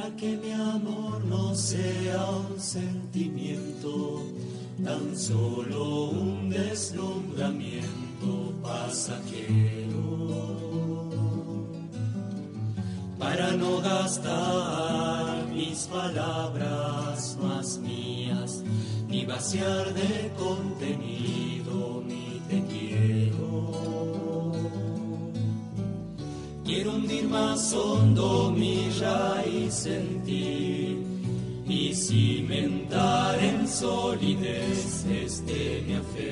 que mi amor no sea un sentimiento, tan solo un deslumbramiento pasajero. Para no gastar mis palabras más mías, ni vaciar de contenido mi te quiero. Quiero hundir más hondo mi raíz en ti y cimentar en solidez mi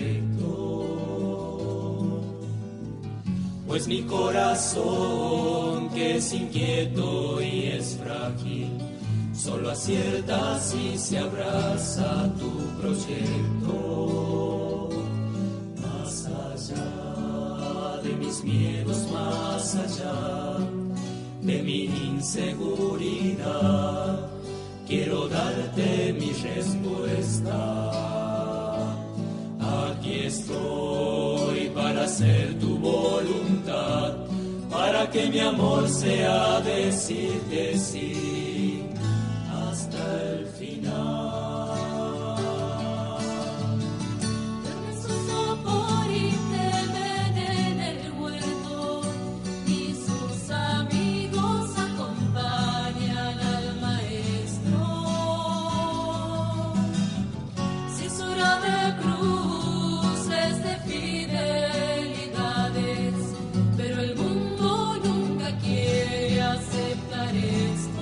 afecto. Pues mi corazón, que es inquieto y es frágil, solo acierta si se abraza tu proyecto. Más allá de mis miedos, más allá de mi inseguridad, quiero darte mi respuesta. Aquí estoy para hacer tu voluntad, para que mi amor sea decirte sí hasta el final. Dame su sopor y temen en el huerto, y sus amigos acompañan al maestro. Cisura de cruces, de fidelidades, pero el mundo nunca quiere aceptar esto.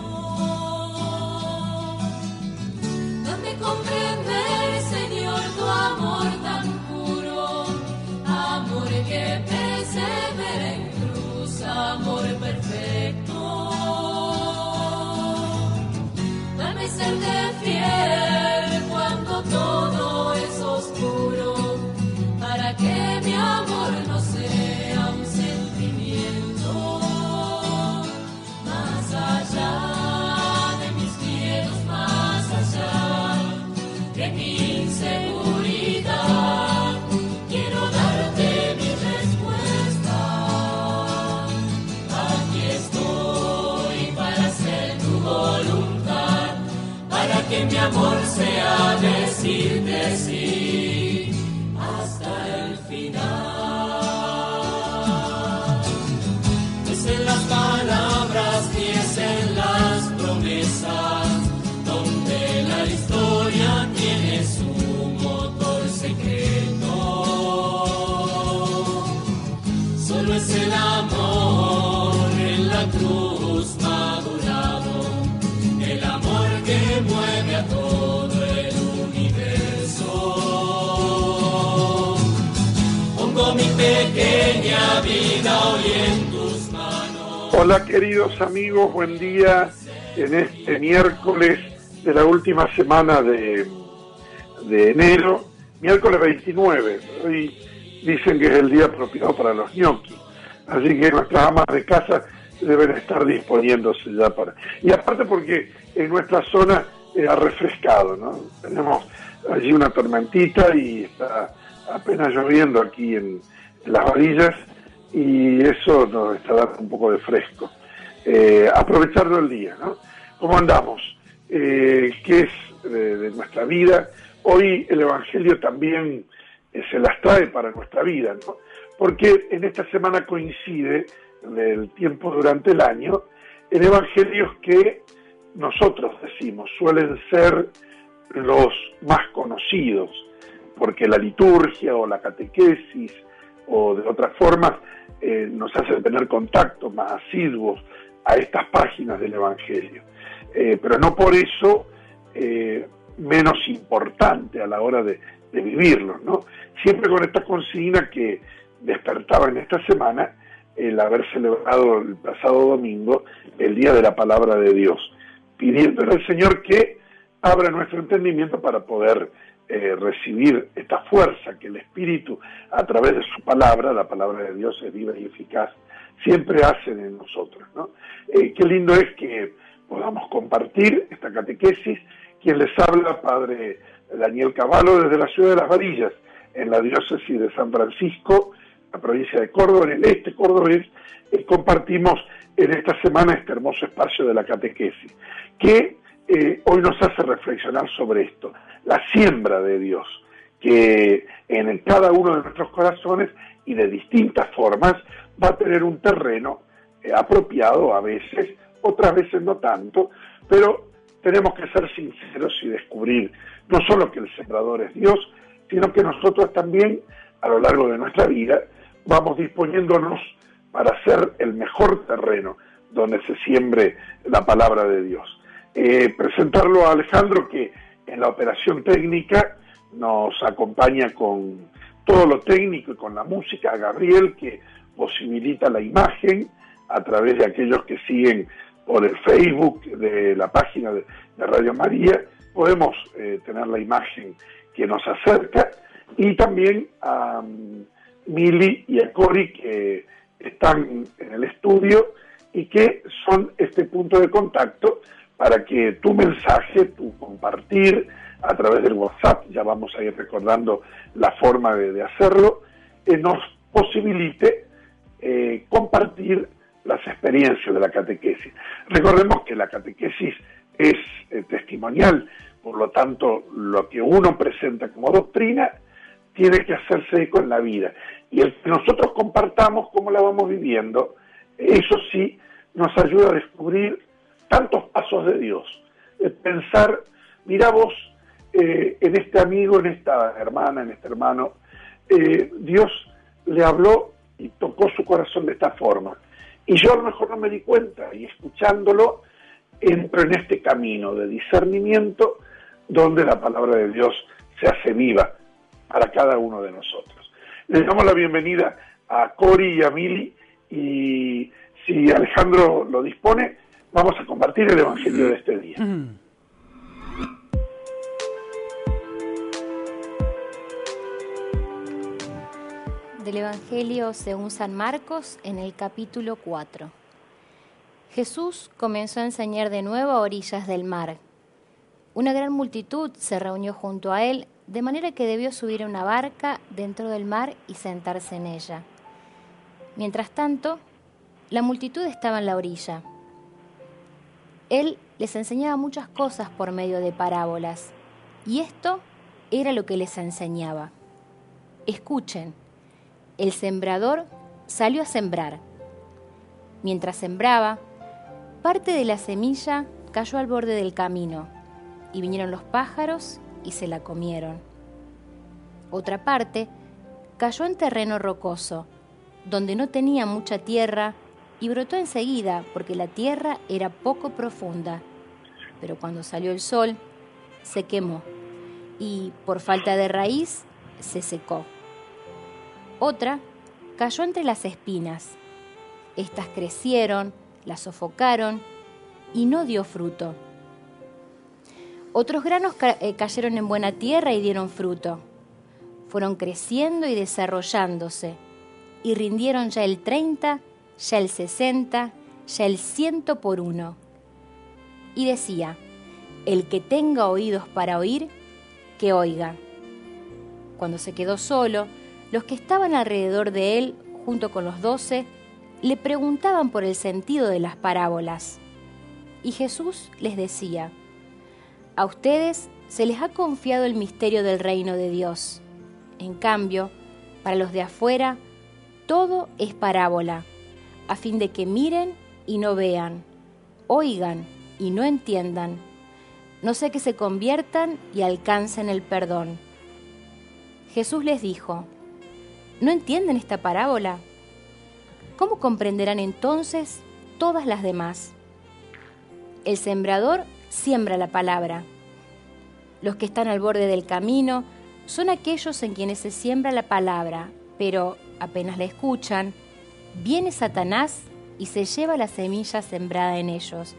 Dame comprender, Señor, tu amor tan puro, amor que persevera en cruz, amor perfecto. Dame serte fiel cuando todo es oscuro, para que mi amor no sea un sentimiento. Más allá de mis miedos, más allá de mi inseguridad, quiero darte mi respuesta. Aquí estoy para hacer tu voluntad, para que mi amor sea decirte sí hasta el final. Es en las palabras y es en las promesas donde la historia tiene su motor secreto. Solo es el amor en la cruz madurado, el amor que mueve a todo el universo. Pongo mi pequeña vida hoy en tus manos. Hola queridos amigos, buen día en este miércoles de la última semana de enero, miércoles 29. Hoy dicen que es el día apropiado para los ñoquis, así que nuestras amas de casa deben estar disponiéndose ya para... Y aparte porque en nuestra zona ha refrescado, ¿no? Tenemos allí una tormentita y está apenas lloviendo aquí en las orillas y eso nos está dando un poco de fresco. Aprovecharlo el día, ¿no? ¿Cómo andamos? ¿Qué es de nuestra vida? Hoy el Evangelio también se las trae para nuestra vida, ¿no? Porque en esta semana coincide el tiempo durante el año en evangelios que nosotros decimos suelen ser los más conocidos, porque la liturgia o la catequesis o de otras formas nos hacen tener contactos más asiduos a estas páginas del Evangelio. Pero no por eso menos importante a la hora de vivirlos, ¿no? Siempre con esta consigna que despertaba en esta semana el haber celebrado el pasado domingo el Día de la Palabra de Dios, pidiéndole al Señor que abra nuestro entendimiento para poder recibir esta fuerza que el Espíritu, a través de su palabra, la palabra de Dios es viva y eficaz, siempre hacen en nosotros, ¿no? Qué lindo es que podamos compartir esta catequesis. Quien les habla, Padre Daniel Cavallo, desde la ciudad de Las Varillas, en la diócesis de San Francisco, la provincia de Córdoba, en el este cordobés, compartimos en esta semana este hermoso espacio de la catequesis, que hoy nos hace reflexionar sobre esto, la siembra de Dios, que en cada uno de nuestros corazones y de distintas formas va a tener un terreno apropiado a veces, otras veces no tanto, pero tenemos que ser sinceros y descubrir no solo que el sembrador es Dios, sino que nosotros también a lo largo de nuestra vida vamos disponiéndonos para ser el mejor terreno donde se siembre la palabra de Dios. Presentarlo a Alejandro, que en la operación técnica nos acompaña con todo lo técnico y con la música, a Gabriel, que posibilita la imagen a través de aquellos que siguen por el Facebook de la página de Radio María, podemos tener la imagen que nos acerca, y también a Mili y a Cori, que están en el estudio y que son este punto de contacto para que tu mensaje, tu compartir a través del WhatsApp, ya vamos a ir recordando la forma de hacerlo, nos posibilite compartir las experiencias de la catequesis. Recordemos que la catequesis es testimonial, por lo tanto, lo que uno presenta como doctrina tiene que hacerse eco en la vida. Y el que nosotros compartamos cómo la vamos viviendo, eso sí nos ayuda a descubrir tantos pasos de Dios. Pensar, mira vos, en este amigo, en esta hermana, en este hermano, Dios le habló y tocó su corazón de esta forma. Y yo a lo mejor no me di cuenta, y escuchándolo entro en este camino de discernimiento donde la palabra de Dios se hace viva para cada uno de nosotros. Le damos la bienvenida a Cori y a Mili, y si Alejandro lo dispone, vamos a compartir el Evangelio de este día. Del Evangelio según San Marcos, en el capítulo 4. Jesús comenzó a enseñar de nuevo a orillas del mar. Una gran multitud se reunió junto a él, de manera que debió subir a una barca dentro del mar y sentarse en ella. Mientras tanto, la multitud estaba en la orilla. Él les enseñaba muchas cosas por medio de parábolas, y esto era lo que les enseñaba. Escuchen. El sembrador salió a sembrar. Mientras sembraba, parte de la semilla cayó al borde del camino, y vinieron los pájaros y se la comieron. Otra parte cayó en terreno rocoso, donde no tenía mucha tierra, y brotó enseguida porque la tierra era poco profunda. Pero cuando salió el sol, se quemó, y por falta de raíz se secó. Otra cayó entre las espinas. Estas crecieron, la sofocaron y no dio fruto. Otros granos cayeron en buena tierra y dieron fruto. Fueron creciendo y desarrollándose, y rindieron ya el 30, ya el 60, ya el 100 por uno. Y decía: el que tenga oídos para oír, que oiga. Cuando se quedó solo, los que estaban alrededor de él, junto con los 12, le preguntaban por el sentido de las parábolas. Y Jesús les decía: a ustedes se les ha confiado el misterio del reino de Dios. En cambio, para los de afuera, todo es parábola, a fin de que miren y no vean, oigan y no entiendan, no sea que se conviertan y alcancen el perdón. Jesús les dijo: ¿no entienden esta parábola? ¿Cómo comprenderán entonces todas las demás? El sembrador siembra la palabra. Los que están al borde del camino son aquellos en quienes se siembra la palabra, pero apenas la escuchan, viene Satanás y se lleva la semilla sembrada en ellos.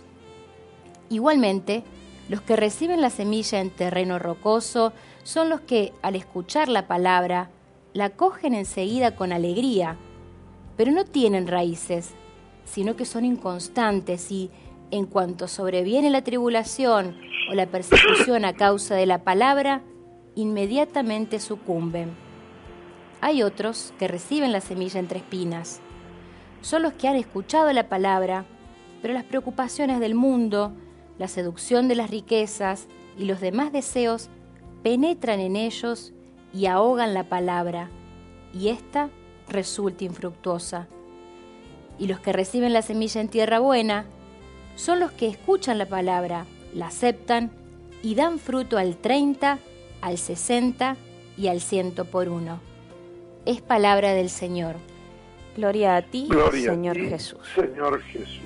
Igualmente, los que reciben la semilla en terreno rocoso son los que, al escuchar la palabra, la cogen enseguida con alegría, pero no tienen raíces, sino que son inconstantes y, en cuanto sobreviene la tribulación o la persecución a causa de la palabra, inmediatamente sucumben. Hay otros que reciben la semilla entre espinas. Son los que han escuchado la palabra, pero las preocupaciones del mundo, la seducción de las riquezas y los demás deseos penetran en ellos y ahogan la palabra, y ésta resulta infructuosa. Y los que reciben la semilla en tierra buena son los que escuchan la palabra, la aceptan y dan fruto al 30, al 60 y al 100 por uno. Es palabra del Señor. Gloria a ti, Gloria Señor a ti, Jesús. Señor Jesús.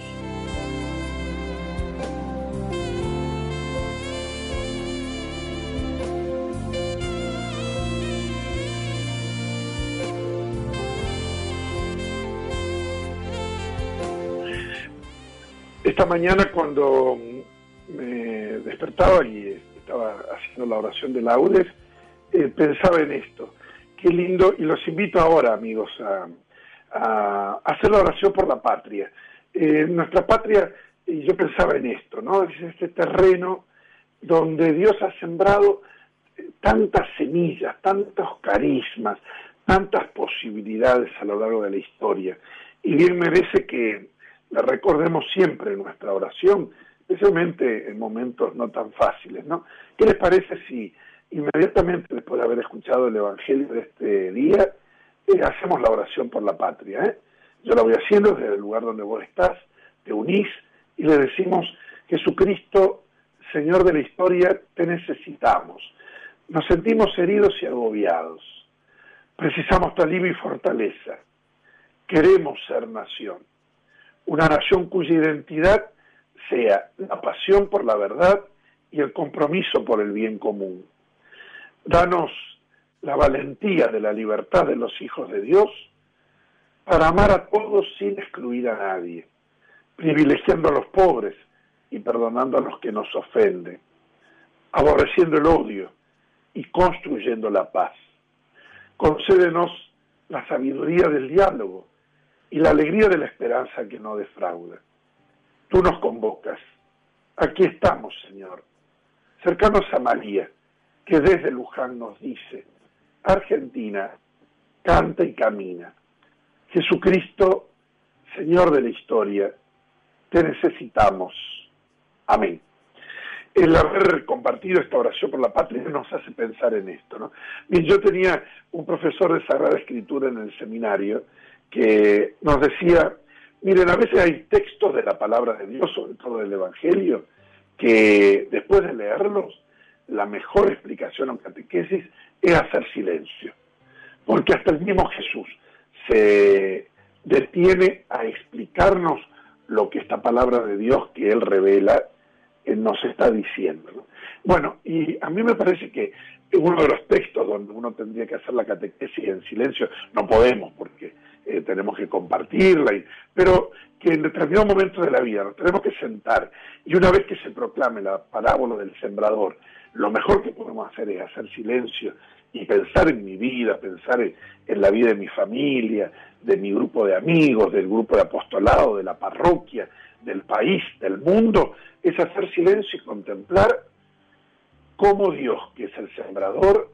Esta mañana cuando me despertaba y estaba haciendo la oración de laudes, pensaba en esto. Qué lindo, y los invito ahora, amigos, a hacer la oración por la patria. Nuestra patria, y yo pensaba en esto, ¿no? Es este terreno donde Dios ha sembrado tantas semillas, tantos carismas, tantas posibilidades a lo largo de la historia. Y bien merece que la recordemos siempre en nuestra oración, especialmente en momentos no tan fáciles, ¿no? ¿Qué les parece si inmediatamente después de haber escuchado el Evangelio de este día, hacemos la oración por la patria? Yo la voy haciendo desde el lugar donde vos estás, te unís y le decimos: Jesucristo, Señor de la historia, te necesitamos. Nos sentimos heridos y agobiados. Precisamos tu alivio y fortaleza. Queremos ser nación. Una nación cuya identidad sea la pasión por la verdad y el compromiso por el bien común. Danos la valentía de la libertad de los hijos de Dios para amar a todos sin excluir a nadie, privilegiando a los pobres y perdonando a los que nos ofenden, aborreciendo el odio y construyendo la paz. Concédenos la sabiduría del diálogo y la alegría de la esperanza que no defrauda. Tú nos convocas. Aquí estamos, Señor, cercanos a María, que desde Luján nos dice: Argentina, canta y camina. Jesucristo, Señor de la historia, te necesitamos. Amén. El haber compartido esta oración por la patria nos hace pensar en esto, ¿no? Bien, yo tenía un profesor de Sagrada Escritura en el seminario que nos decía: miren, a veces hay textos de la palabra de Dios, sobre todo del Evangelio, que después de leerlos, la mejor explicación o catequesis es hacer silencio. Porque hasta el mismo Jesús se detiene a explicarnos lo que esta palabra de Dios que Él revela nos está diciendo, ¿no? Bueno, y a mí me parece que uno de los textos donde uno tendría que hacer la catequesis en silencio, no podemos porque tenemos que compartirla, pero que en determinado momento de la vida nos tenemos que sentar, y una vez que se proclame la parábola del sembrador, lo mejor que podemos hacer es hacer silencio y pensar en mi vida, pensar en la vida de mi familia, de mi grupo de amigos, del grupo de apostolado, de la parroquia, del país, del mundo. Es hacer silencio y contemplar cómo Dios, que es el sembrador,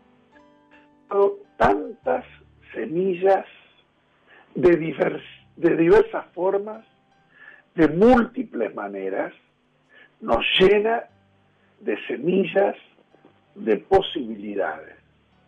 ha dado tantas semillas de diversas formas, de múltiples maneras, nos llena de semillas, de posibilidades.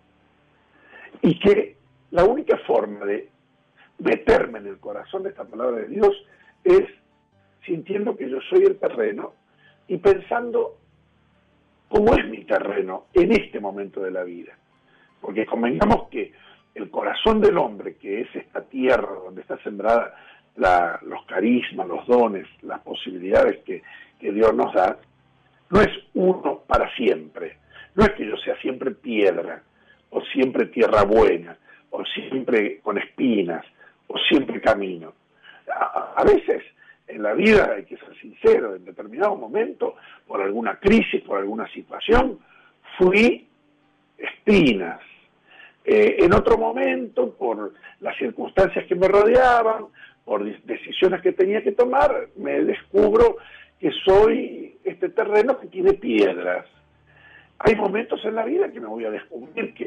Y que la única forma de meterme en el corazón de esta palabra de Dios es sintiendo que yo soy el terreno y pensando cómo es mi terreno en este momento de la vida. Porque convengamos que el corazón del hombre, que es esta tierra donde está sembrada los carismas, los dones, las posibilidades que Dios nos da, no es uno para siempre. No es que yo sea siempre piedra, o siempre tierra buena, o siempre con espinas, o siempre camino. A veces en la vida, hay que ser sincero, en determinado momento, por alguna crisis, por alguna situación, fui espinas. En otro momento, por las circunstancias que me rodeaban, por decisiones que tenía que tomar, me descubro que soy este terreno que tiene piedras. Hay momentos en la vida que me voy a descubrir que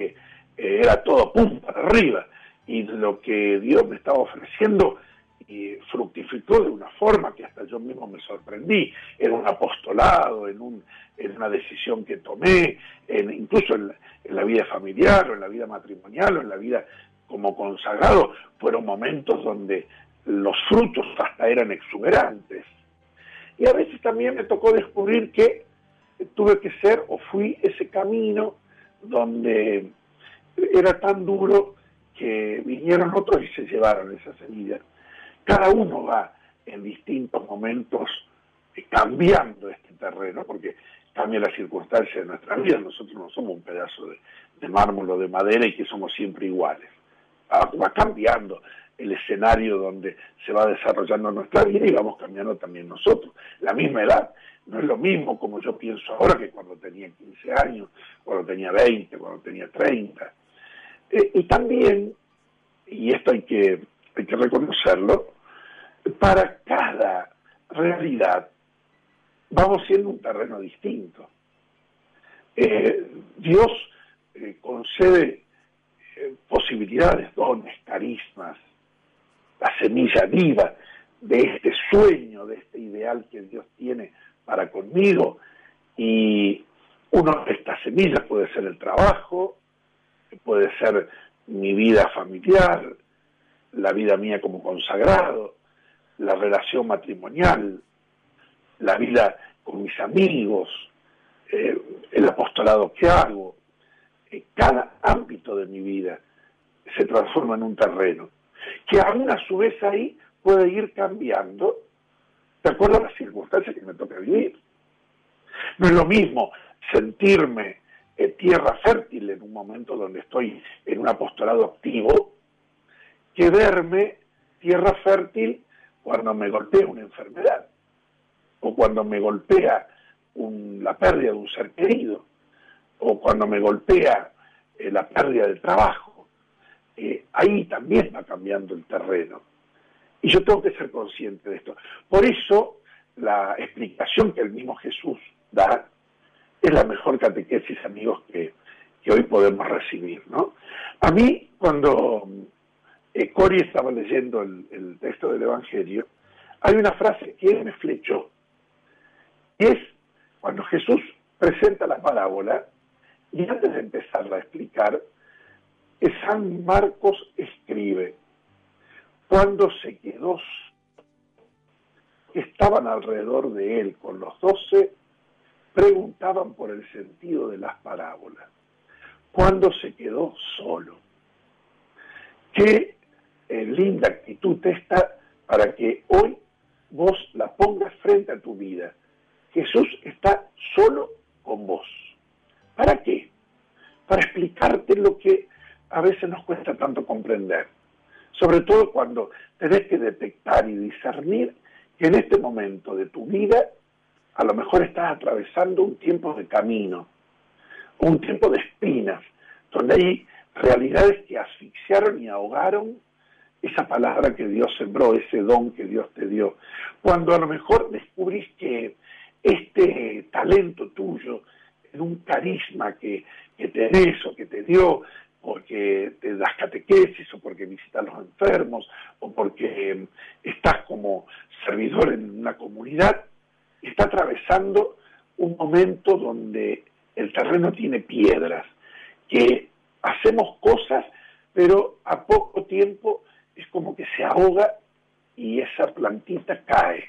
era todo pum para arriba, y lo que Dios me estaba ofreciendo fructificó de una forma que hasta yo mismo me sorprendí, en un apostolado, en una decisión que tomé, incluso en la vida familiar, o en la vida matrimonial, o en la vida como consagrado. Fueron momentos donde los frutos hasta eran exuberantes. Y a veces también me tocó descubrir que tuve que ser, o fui ese camino donde era tan duro que vinieron otros y se llevaron esa semilla. Cada uno va en distintos momentos cambiando este terreno, porque cambia las circunstancias de nuestra vida. Nosotros no somos un pedazo de mármol o de madera y que somos siempre iguales. Va cambiando el escenario donde se va desarrollando nuestra vida y vamos cambiando también nosotros. La misma edad no es lo mismo como yo pienso ahora que cuando tenía 15 años, cuando tenía 20, cuando tenía 30. Y también, y esto hay que reconocerlo, para cada realidad vamos siendo un terreno distinto. Dios concede posibilidades, dones, carismas, la semilla viva de este sueño, de este ideal que Dios tiene para conmigo, y una de estas semillas puede ser el trabajo, puede ser mi vida familiar, la vida mía como consagrado, la relación matrimonial, la vida con mis amigos, el apostolado que hago. Cada ámbito de mi vida se transforma en un terreno, que aún a su vez ahí puede ir cambiando de acuerdo a las circunstancias que me toca vivir. No es lo mismo sentirme tierra fértil en un momento donde estoy en un apostolado activo, que verme tierra fértil cuando me golpea una enfermedad, o cuando me golpea la pérdida de un ser querido, o cuando me golpea la pérdida del trabajo. Ahí también va cambiando el terreno. Y yo tengo que ser consciente de esto. Por eso, la explicación que el mismo Jesús da es la mejor catequesis, amigos, que hoy podemos recibir, ¿no? A mí, cuando Cori estaba leyendo el texto del Evangelio, hay una frase que él me flechó. Y es cuando Jesús presenta la parábola, y antes de empezarla a explicar, San Marcos escribe: cuando se quedó, que estaban alrededor de él con los 12, preguntaban por el sentido de las parábolas. Cuando se quedó solo. Qué linda actitud esta para que hoy vos la pongas frente a tu vida. Jesús está solo con vos. ¿Para qué? Para explicarte lo que a veces nos cuesta tanto comprender. Sobre todo cuando tenés que detectar y discernir que en este momento de tu vida a lo mejor estás atravesando un tiempo de camino, un tiempo de espinas, donde hay realidades que asfixiaron y ahogaron esa palabra que Dios sembró, ese don que Dios te dio. Cuando a lo mejor descubrís que este talento tuyo, en un carisma que tenés o que te dio, porque te das catequesis, o porque visitas a los enfermos, o porque estás como servidor en una comunidad, está atravesando un momento donde el terreno tiene piedras, que hacemos cosas, pero a poco tiempo es como que se ahoga y esa plantita cae.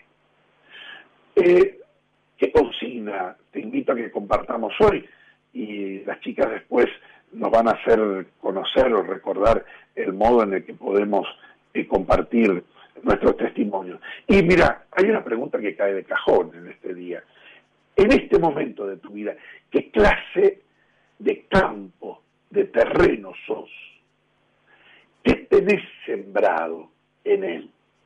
¿Qué consigna te invito a que compartamos hoy? Y las chicas después nos van a hacer conocer o recordar el modo en el que podemos compartir nuestros testimonios. Y mira, hay una pregunta que cae de cajón en este día. En este momento de tu vida, ¿qué clase de campo, de terreno sos? ¿Qué tenés sembrado en él?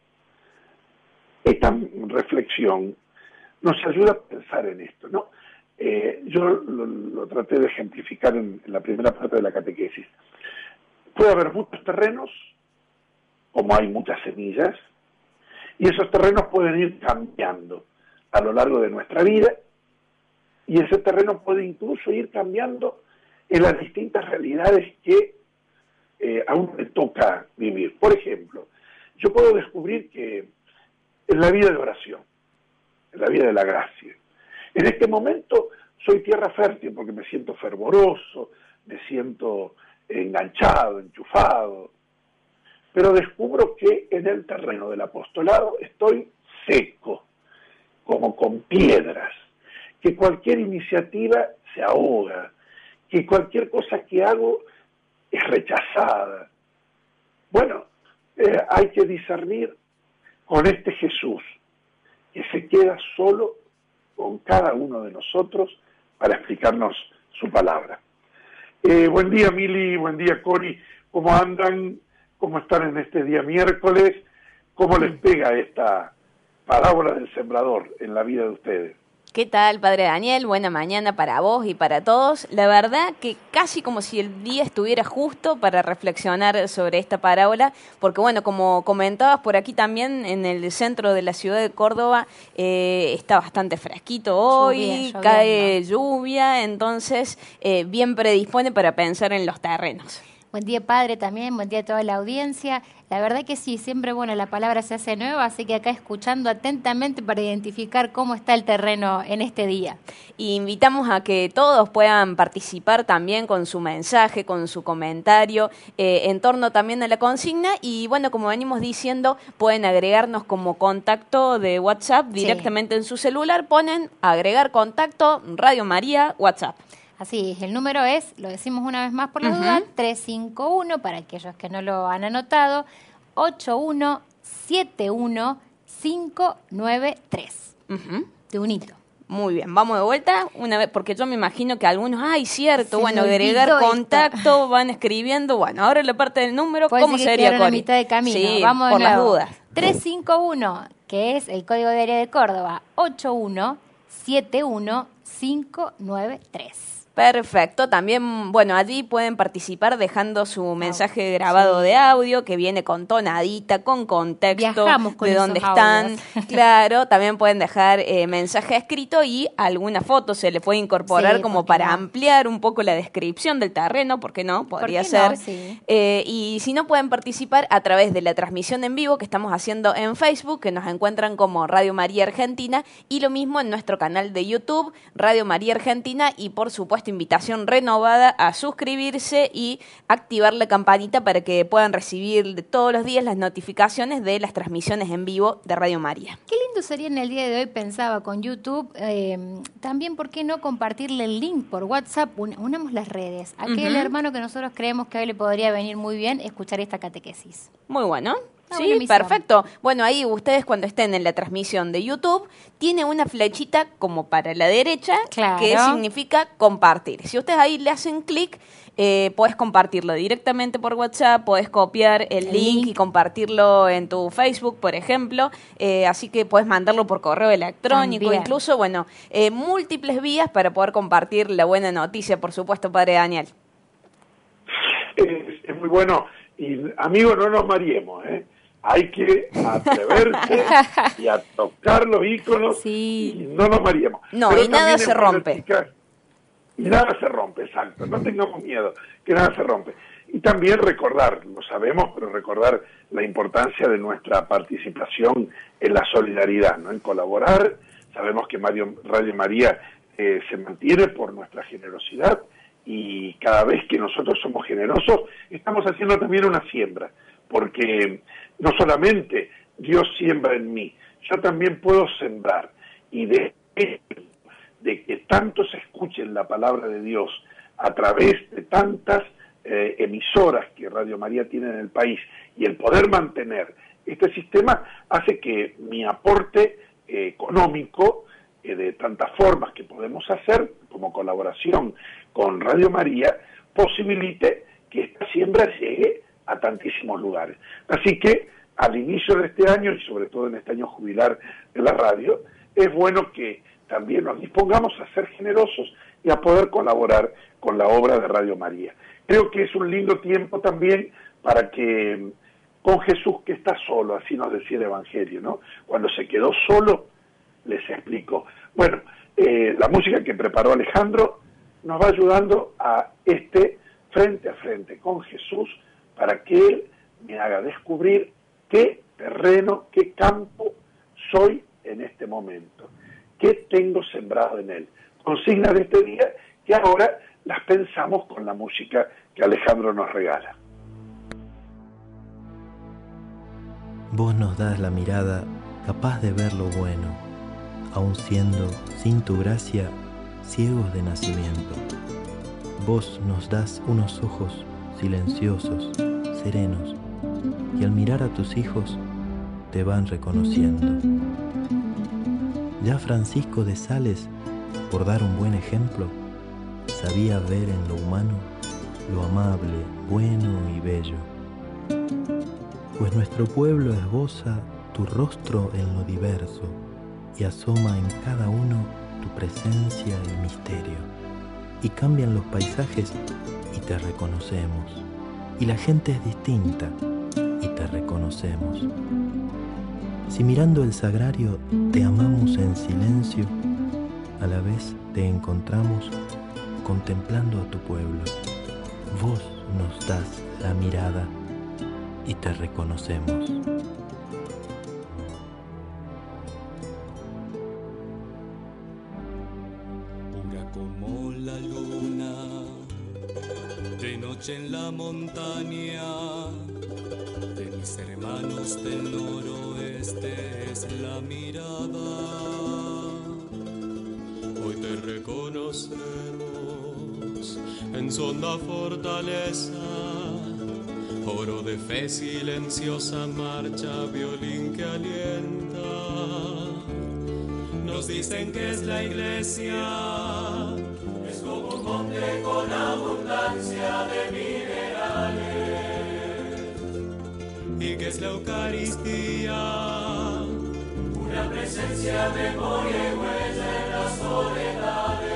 Esta reflexión nos ayuda a pensar en esto, ¿no? Yo lo traté de ejemplificar en la primera parte de la catequesis. Puede haber muchos terrenos, como hay muchas semillas, y esos terrenos pueden ir cambiando a lo largo de nuestra vida, y ese terreno puede incluso ir cambiando en las distintas realidades que a uno le toca vivir. Por ejemplo, yo puedo descubrir que en la vida de oración, en la vida de la gracia, en este momento soy tierra fértil porque me siento fervoroso, me siento enganchado, enchufado, pero descubro que en el terreno del apostolado estoy seco, como con piedras, que cualquier iniciativa se ahoga, que cualquier cosa que hago es rechazada. Bueno, hay que discernir con este Jesús, que se queda solo con cada uno de nosotros para explicarnos su palabra. Buen día, Mili, buen día, Cori. ¿Cómo andan? ¿Cómo están en este día miércoles? ¿Cómo les pega esta parábola del sembrador en la vida de ustedes? ¿Qué tal, Padre Daniel? Buena mañana para vos y para todos. La verdad que casi como si el día estuviera justo para reflexionar sobre esta parábola, porque bueno, como comentabas por aquí también en el centro de la ciudad de Córdoba está bastante fresquito hoy, cae lluvia, entonces bien predispone para pensar en los terrenos. Buen día, Padre, también, buen día a toda la audiencia. La verdad que sí, siempre, bueno, la palabra se hace nueva, así que acá escuchando atentamente para identificar cómo está el terreno en este día. Y invitamos a que todos puedan participar también con su mensaje, con su comentario, en torno también a la consigna. Y bueno, como venimos diciendo, pueden agregarnos como contacto de WhatsApp directamente en su celular. Ponen agregar contacto, Radio María, WhatsApp. Así es, el número es, lo decimos una vez más por la duda, 351, para aquellos que no lo han anotado, 8171593. De unito. Muy bien, vamos de vuelta una vez, porque yo me imagino que algunos, cierto, bueno, agregar contacto, van escribiendo, bueno, ahora la parte del número, ¿cómo sería, Cori? La mitad de camino, sí, vamos por de las nuevo. dudas. 351, que es el código de área de Córdoba, 8171593. Perfecto, también, bueno, allí pueden participar dejando su mensaje grabado de audio, que viene con tonadita, con contexto de dónde están. Claro, también pueden dejar mensaje escrito y alguna foto se le puede incorporar como para ampliar un poco la descripción del terreno, ¿por qué no? Podría ser. No? Sí. Y si no, pueden participar a través de la transmisión en vivo que estamos haciendo en Facebook, que nos encuentran como Radio María Argentina, y lo mismo en nuestro canal de YouTube, Radio María Argentina, y por supuesto invitación renovada a suscribirse y activar la campanita para que puedan recibir todos los días las notificaciones de las transmisiones en vivo de Radio María. Qué lindo sería en el día de hoy, pensaba, con YouTube, también, ¿por qué no compartirle el link por WhatsApp? Unamos las redes. Aquel hermano que nosotros creemos que hoy le podría venir muy bien escuchar esta catequesis. Muy bueno. Sí, perfecto. Bueno, ahí ustedes cuando estén en la transmisión de YouTube, tiene una flechita como para la derecha, que significa compartir. Si ustedes ahí le hacen clic, podés compartirlo directamente por WhatsApp, podés copiar el link y compartirlo en tu Facebook, por ejemplo, así que podés mandarlo por correo electrónico, incluso, bueno, múltiples vías para poder compartir la buena noticia, por supuesto, Padre Daniel. Es muy bueno, y amigos, no nos mareemos, hay que atreverse y a tocar los íconos y no nos mareemos. No, pero y nada se rompe. Y nada se rompe, exacto. No tengamos miedo, que nada se rompe. Y también recordar, lo sabemos, pero recordar la importancia de nuestra participación en la solidaridad, ¿no? En colaborar. Sabemos que Radio María se mantiene por nuestra generosidad y cada vez que nosotros somos generosos, estamos haciendo también una siembra, porque no solamente Dios siembra en mí, yo también puedo sembrar, y de que tantos escuchen la palabra de Dios a través de tantas emisoras que Radio María tiene en el país, y el poder mantener este sistema hace que mi aporte económico, de tantas formas que podemos hacer, como colaboración con Radio María, posibilite que esta siembra llegue a tantísimos lugares. Así que al inicio de este año, y sobre todo en este año jubilar de la radio, es bueno que también nos dispongamos a ser generosos y a poder colaborar con la obra de Radio María. Creo que es un lindo tiempo también para que con Jesús que está solo, así nos decía el Evangelio, ¿no? Cuando se quedó solo, les explico. Bueno, la música que preparó Alejandro nos va ayudando a frente a frente con Jesús, para que Él me haga descubrir qué terreno, qué campo soy en este momento, qué tengo sembrado en Él. Consignas de este día que ahora las pensamos con la música que Alejandro nos regala. Vos nos das la mirada capaz de ver lo bueno, aun siendo, sin tu gracia, ciegos de nacimiento. Vos nos das unos ojos silenciosos, serenos, y al mirar a tus hijos te van reconociendo. Ya Francisco de Sales, por dar un buen ejemplo, sabía ver en lo humano lo amable, bueno y bello. Pues nuestro pueblo esboza tu rostro en lo diverso y asoma en cada uno tu presencia y misterio. Y cambian los paisajes y te reconocemos. Y la gente es distinta y te reconocemos. Si mirando el sagrario te amamos en silencio, a la vez te encontramos contemplando a tu pueblo. Vos nos das la mirada y te reconocemos. Pura como la luna, de noche en la montaña, de mis hermanos del noroeste es la mirada. Hoy te reconocemos en su honda fortaleza, oro de fe, silenciosa marcha, violín que alienta. Nos dicen que es la iglesia, es como un monte con abundancia de minerales, y que es la Eucaristía, una presencia, memoria y huella en las soledades.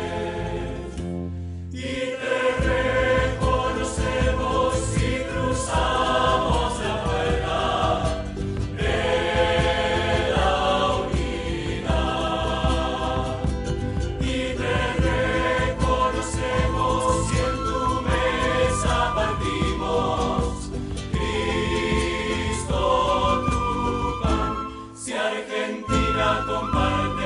Y te reconocemos y cruzamos la puerta de la unidad. Y te reconocemos y en tu mesa partimos, Cristo tu pan. Si Argentina comparte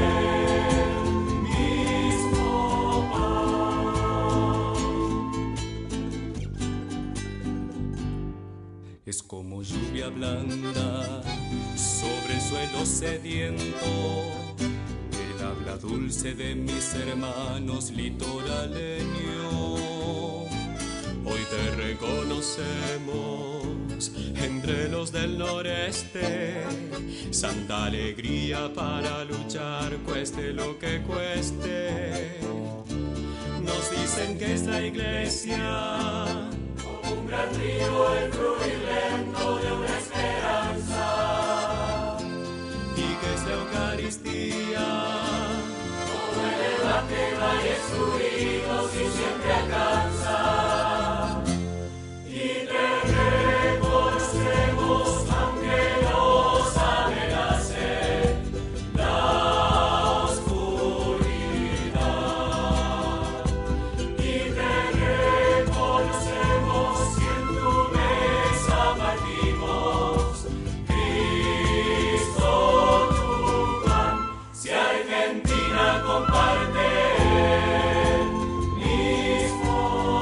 es como lluvia blanda sobre suelo sediento, el habla dulce de mis hermanos litoraleños. Hoy te reconocemos entre los del noreste, santa alegría para luchar cueste lo que cueste. Nos dicen que es la iglesia, un gran río, el fluir lento de una esperanza, y que es la Eucaristía, como el debate, valles fluidos y siempre alcanza. Y te reconocemos aunque nos amenace la oscuridad. Y te reconocemos y en tu mesa partimos, Cristo tu pan. Si Argentina comparte el mismo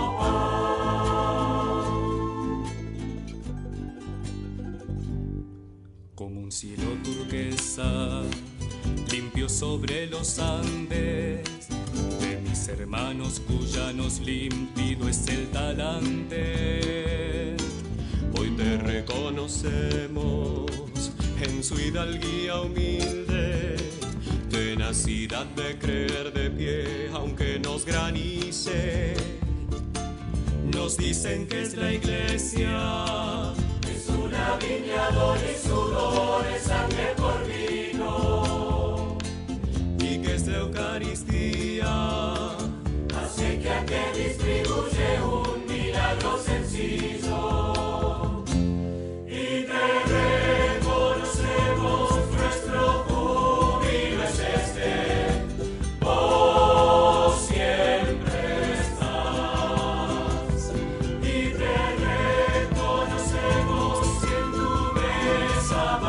pan. Como un cielo turquesa limpio sobre los Andes, de mis hermanos cuyanos límpido es el talante. Hoy te reconocemos en su hidalguía humilde, tenacidad de creer de pie aunque nos granice. Nos dicen que es la iglesia, es una viña, y sudor, es sangre por vino, y que es la Eucaristía, acequia que distribuye un milagro sencillo. Y te reconocemos, nuestro júbilo es este, oh siempre.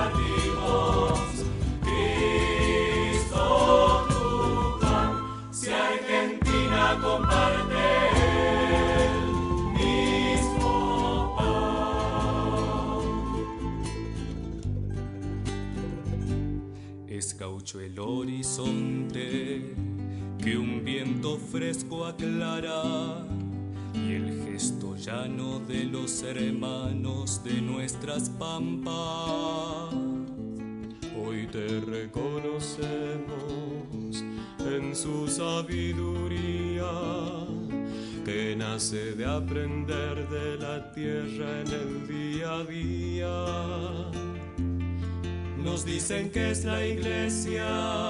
compartimos. Cristo tu pan, si Argentina comparte el mismo pan. Es caucho el horizonte que un viento fresco aclara, y el gesto llano de los hermanos de nuestras pampas. Hoy te reconocemos en su sabiduría, que nace de aprender de la tierra en el día a día. Nos dicen que es la iglesia,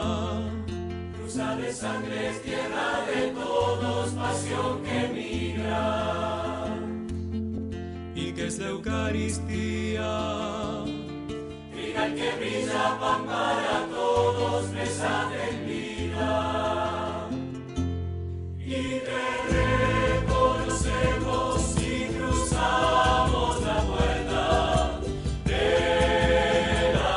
de sangre es tierra de todos, pasión que migra, y que es la Eucaristía, trigal que brilla, pan para todos, mesa de vida. Y te reconocemos y cruzamos la puerta de la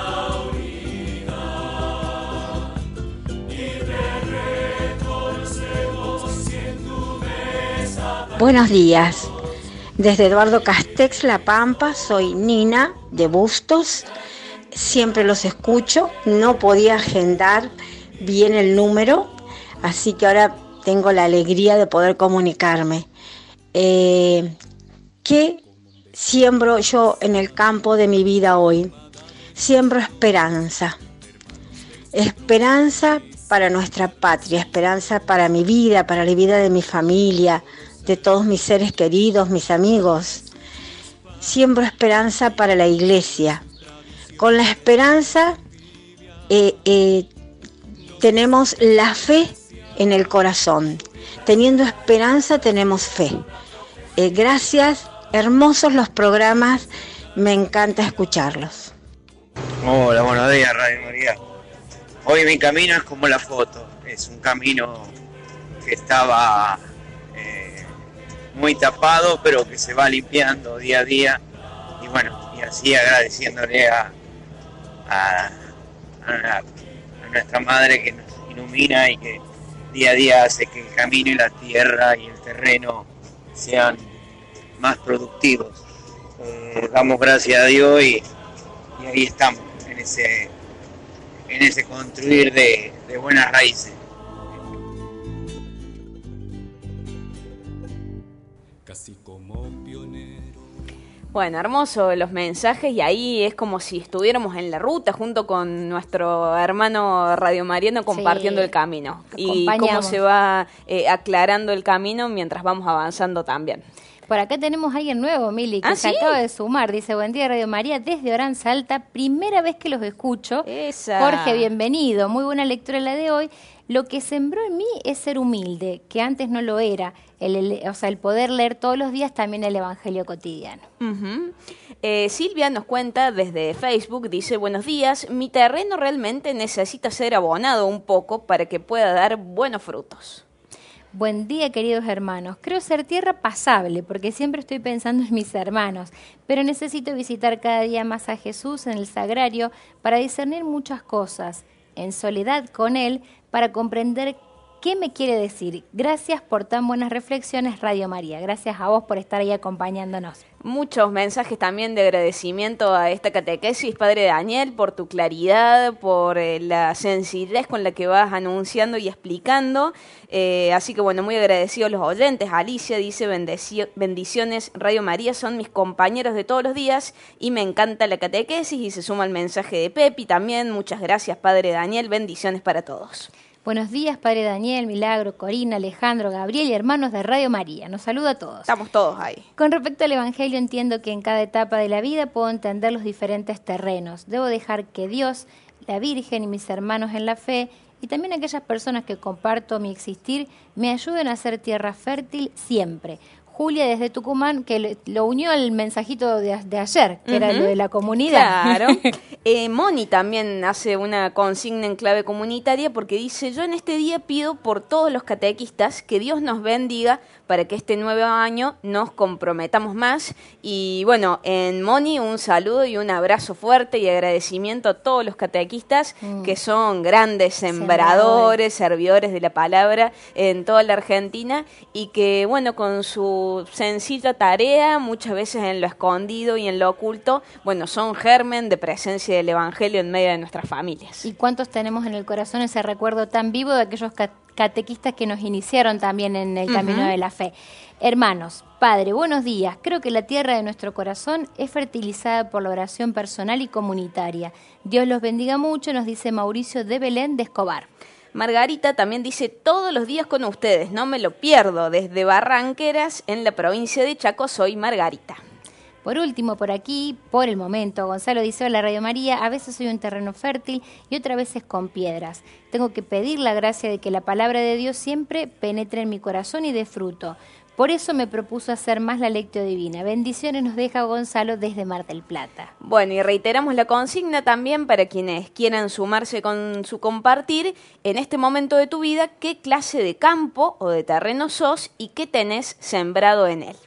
unidad. Y te reconocemos y en tu mesa. Buenos días. Desde Eduardo Castex, La Pampa, soy Nina de Bustos. Siempre los escucho, no podía agendar bien el número, así que ahora tengo la alegría de poder comunicarme. ¿Qué siembro yo en el campo de mi vida hoy? Siembro esperanza. Esperanza para nuestra patria, esperanza para mi vida, para la vida de mi familia, de todos mis seres queridos, mis amigos. Siembro esperanza para la iglesia. Con la esperanza tenemos la fe en el corazón. Teniendo esperanza tenemos fe. Gracias, hermosos los programas, me encanta escucharlos. Hola, buenos días, Radio María. Hoy mi camino es como la foto, es un camino que estaba muy tapado, pero que se va limpiando día a día, y bueno, y así agradeciéndole a nuestra madre que nos ilumina y que día a día hace que el camino y la tierra y el terreno sean más productivos. Damos gracias a Dios y ahí estamos, en ese construir de buenas raíces. Casi como pionero. Bueno, hermoso los mensajes, y ahí es como si estuviéramos en la ruta junto con nuestro hermano radiomariano compartiendo el camino. Y cómo se va aclarando el camino mientras vamos avanzando también. Por acá tenemos a alguien nuevo, Mili, que se acaba de sumar. Dice, buen día, Radio María, desde Orán, Salta. Primera vez que los escucho. Jorge, bienvenido. Muy buena lectura la de hoy. Lo que sembró en mí es ser humilde, que antes no lo era. El poder leer todos los días también el Evangelio cotidiano. Silvia nos cuenta desde Facebook, dice, buenos días, mi terreno realmente necesita ser abonado un poco para que pueda dar buenos frutos. Buen día, queridos hermanos. Creo ser tierra pasable porque siempre estoy pensando en mis hermanos, pero necesito visitar cada día más a Jesús en el sagrario para discernir muchas cosas, en soledad con Él, para comprender qué me quiere decir. Gracias por tan buenas reflexiones, Radio María. Gracias a vos por estar ahí acompañándonos. Muchos mensajes también de agradecimiento a esta catequesis, Padre Daniel, por tu claridad, por la sencillez con la que vas anunciando y explicando. Así que bueno, muy agradecidos los oyentes. Alicia dice, bendiciones, Radio María, son mis compañeros de todos los días y me encanta la catequesis, y se suma el mensaje de Pepi también. Muchas gracias, Padre Daniel, bendiciones para todos. Buenos días, Padre Daniel, Milagro, Corina, Alejandro, Gabriel y hermanos de Radio María. Nos saluda a todos. Estamos todos ahí. Con respecto al Evangelio, entiendo que en cada etapa de la vida puedo entender los diferentes terrenos. Debo dejar que Dios, la Virgen y mis hermanos en la fe, y también aquellas personas que comparto mi existir, me ayuden a ser tierra fértil siempre. Julia desde Tucumán, que lo unió al mensajito de ayer, que era lo de la comunidad. Claro. Moni también hace una consigna en clave comunitaria porque dice: yo en este día pido por todos los catequistas que Dios nos bendiga para que este nuevo año nos comprometamos más. Y bueno, en Moni un saludo y un abrazo fuerte y agradecimiento a todos los catequistas que son grandes sembradores, servidores de la palabra en toda la Argentina, y que bueno, con su sencilla tarea, muchas veces en lo escondido y en lo oculto, bueno, son germen de presencia del Evangelio en medio de nuestras familias. ¿Y cuántos tenemos en el corazón ese recuerdo tan vivo de aquellos catequistas que nos iniciaron también en el camino de la fe? Hermanos, Padre, buenos días. Creo que la tierra de nuestro corazón es fertilizada por la oración personal y comunitaria. Dios los bendiga mucho, nos dice Mauricio de Belén de Escobar. Margarita también dice: todos los días con ustedes, no me lo pierdo. Desde Barranqueras, en la provincia de Chaco, soy Margarita. Por último, por aquí, por el momento, Gonzalo dice: hola Radio María, a veces soy un terreno fértil y otras veces con piedras. Tengo que pedir la gracia de que la palabra de Dios siempre penetre en mi corazón y dé fruto. Por eso me propuso hacer más la lectio divina. Bendiciones, nos deja Gonzalo desde Mar del Plata. Bueno, y reiteramos la consigna también para quienes quieran sumarse con su compartir. En este momento de tu vida, ¿qué clase de campo o de terreno sos y qué tenés sembrado en él?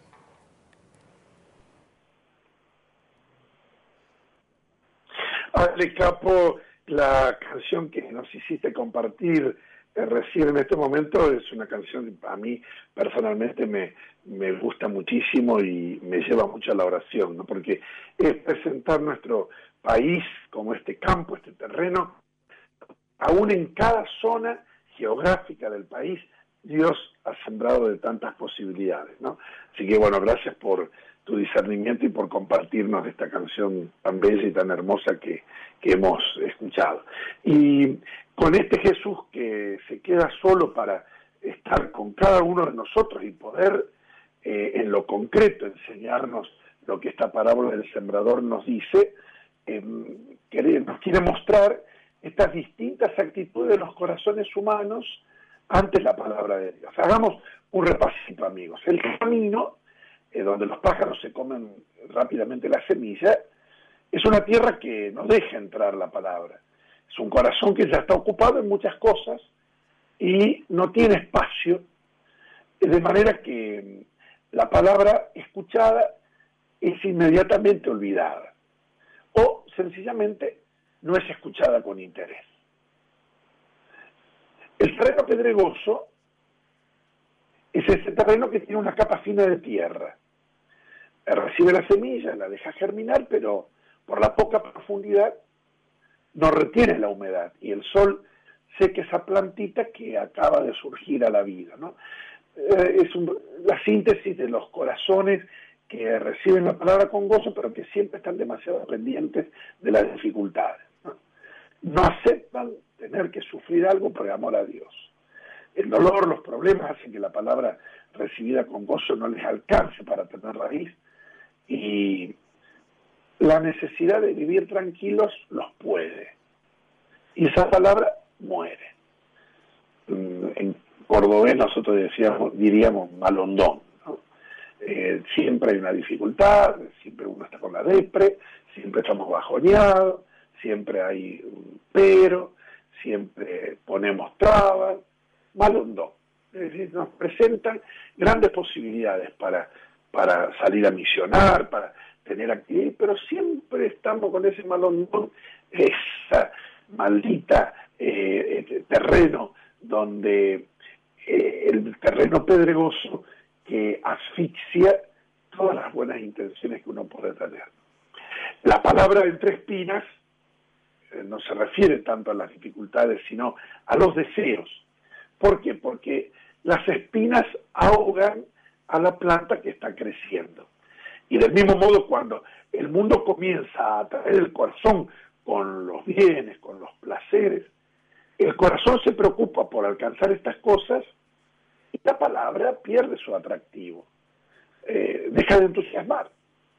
Ale Capo, la canción que nos hiciste compartir recién en este momento es una canción que a mí personalmente me gusta muchísimo y me lleva mucho a la oración, ¿no? Porque es presentar nuestro país como este campo, este terreno, aún en cada zona geográfica del país, Dios ha sembrado de tantas posibilidades, ¿no? Así que bueno, gracias por tu discernimiento y por compartirnos esta canción tan bella y tan hermosa que hemos escuchado. Y con este Jesús que se queda solo para estar con cada uno de nosotros y poder en lo concreto enseñarnos lo que esta parábola del sembrador nos dice, nos quiere mostrar estas distintas actitudes de los corazones humanos ante la palabra de Dios. Hagamos un repasito, amigos. El camino, donde los pájaros se comen rápidamente la semilla, es una tierra que no deja entrar la palabra. Es un corazón que ya está ocupado en muchas cosas y no tiene espacio, de manera que la palabra escuchada es inmediatamente olvidada o sencillamente no es escuchada con interés. El terreno pedregoso es ese terreno que tiene una capa fina de tierra. Recibe la semilla, la deja germinar, pero por la poca profundidad no retiene la humedad y el sol seca esa plantita que acaba de surgir a la vida, ¿no? Es la síntesis de los corazones que reciben la palabra con gozo, pero que siempre están demasiado pendientes de las dificultades, ¿no? No aceptan tener que sufrir algo por amor a Dios. El dolor, los problemas hacen que la palabra recibida con gozo no les alcance para tener raíz, y la necesidad de vivir tranquilos los puede. Y esa palabra muere. En cordobés nosotros diríamos malondón, ¿no? Siempre hay una dificultad, siempre uno está con la depre, siempre estamos bajoneados, siempre hay un pero, siempre ponemos trabas, malondón. Es decir, nos presentan grandes posibilidades para salir a misionar, para tener actividad, pero siempre estamos con ese malondón, esa maldita terreno donde el terreno pedregoso que asfixia todas las buenas intenciones que uno puede tener. La palabra entre espinas no se refiere tanto a las dificultades, sino a los deseos. ¿Por qué? Porque las espinas ahogan a la planta que está creciendo. Y del mismo modo, cuando el mundo comienza a atraer el corazón con los bienes, con los placeres, el corazón se preocupa por alcanzar estas cosas y la palabra pierde su atractivo, deja de entusiasmar.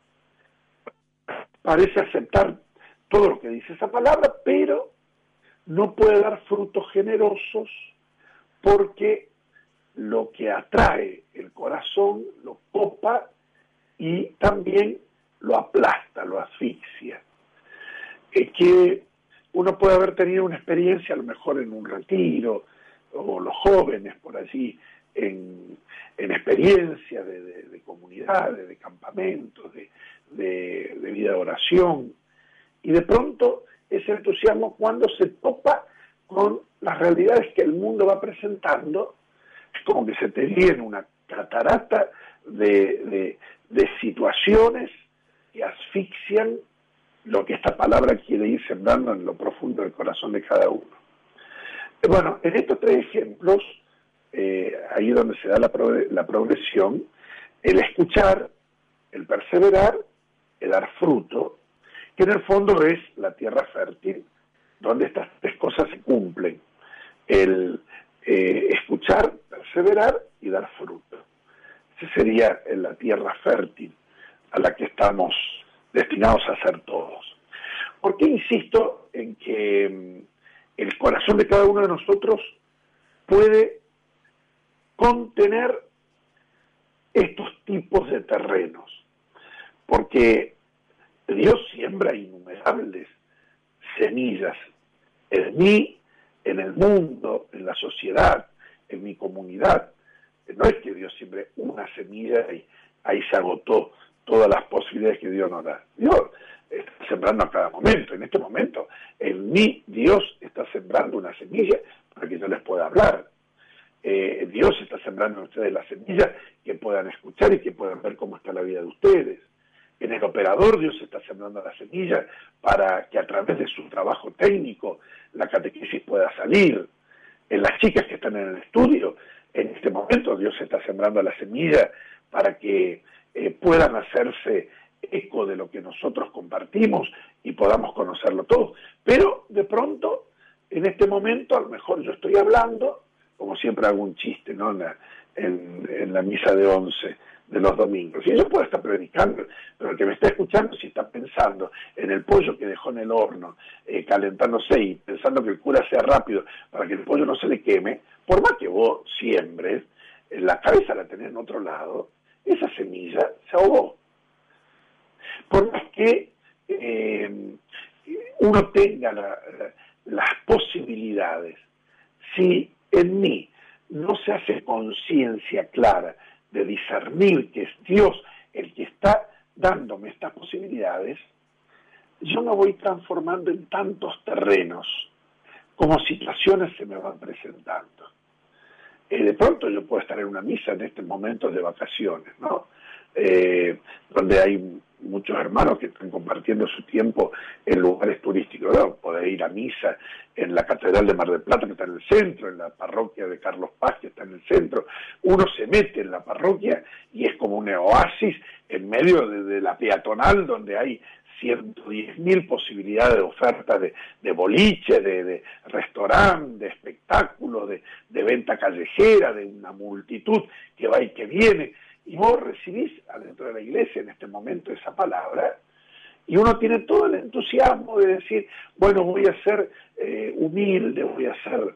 Parece aceptar todo lo que dice esa palabra, pero no puede dar frutos generosos porque lo que atrae el corazón lo copa y también lo aplasta, lo asfixia. que uno puede haber tenido una experiencia a lo mejor en un retiro, o los jóvenes por allí en experiencia de comunidades, de campamentos, de vida de oración, y de pronto ese entusiasmo cuando se topa con las realidades que el mundo va presentando, es como que se te viene una catarata de situaciones que asfixian lo que esta palabra quiere ir sembrando en lo profundo del corazón de cada uno. Bueno, en estos 3 ejemplos, ahí donde se da la progresión, el escuchar, el perseverar, el dar fruto, que en el fondo es la tierra fértil, donde estas 3 cosas se cumplen. El escuchar, perseverar y dar fruto. Esa sería la tierra fértil a la que estamos destinados a ser todos. ¿Por qué insisto en que el corazón de cada uno de nosotros puede contener estos tipos de terrenos? Porque Dios siembra innumerables semillas en mí, en el mundo, en la sociedad, en mi comunidad. No es que Dios siembre una semilla y ahí se agotó todas las posibilidades que Dios nos da. Dios está sembrando a cada momento. En este momento, en mí, Dios está sembrando una semilla para que yo les pueda hablar. Dios está sembrando en ustedes la semilla que puedan escuchar y que puedan ver cómo está la vida de ustedes. En el operador, Dios está sembrando la semilla para que a través de su trabajo técnico la catequesis pueda salir. En las chicas que están en el estudio, en este momento Dios está sembrando la semilla para que puedan hacerse eco de lo que nosotros compartimos y podamos conocerlo todo. Pero de pronto, en este momento, a lo mejor yo estoy hablando, como siempre hago un chiste, ¿no? En la misa de 11 de los domingos. Y yo puedo estar predicando, pero el que me está escuchando, si está pensando en el pollo que dejó en el horno, calentándose y pensando que el cura sea rápido para que el pollo no se le queme, por más que vos siembres, la cabeza la tenés en otro lado, esa semilla se ahogó. Por más que uno tenga las posibilidades, si en mí no se hace conciencia clara de discernir que es Dios el que está dándome estas posibilidades, yo me voy transformando en tantos terrenos como situaciones se me van presentando. De pronto yo puedo estar en una misa en estos momentos de vacaciones, ¿no? Donde hay muchos hermanos que están compartiendo su tiempo en lugares turísticos, ¿no? Poder ir a misa en la Catedral de Mar del Plata, que está en el centro, en la parroquia de Carlos Paz, que está en el centro. Uno se mete en la parroquia y es como un oasis en medio de la peatonal, donde hay 110.000 posibilidades de oferta de boliche, de restaurante, de espectáculo, de venta callejera, de una multitud que va y que viene. Y vos recibís adentro de la iglesia en este momento esa palabra, y uno tiene todo el entusiasmo de decir, bueno, voy a ser humilde, voy a ser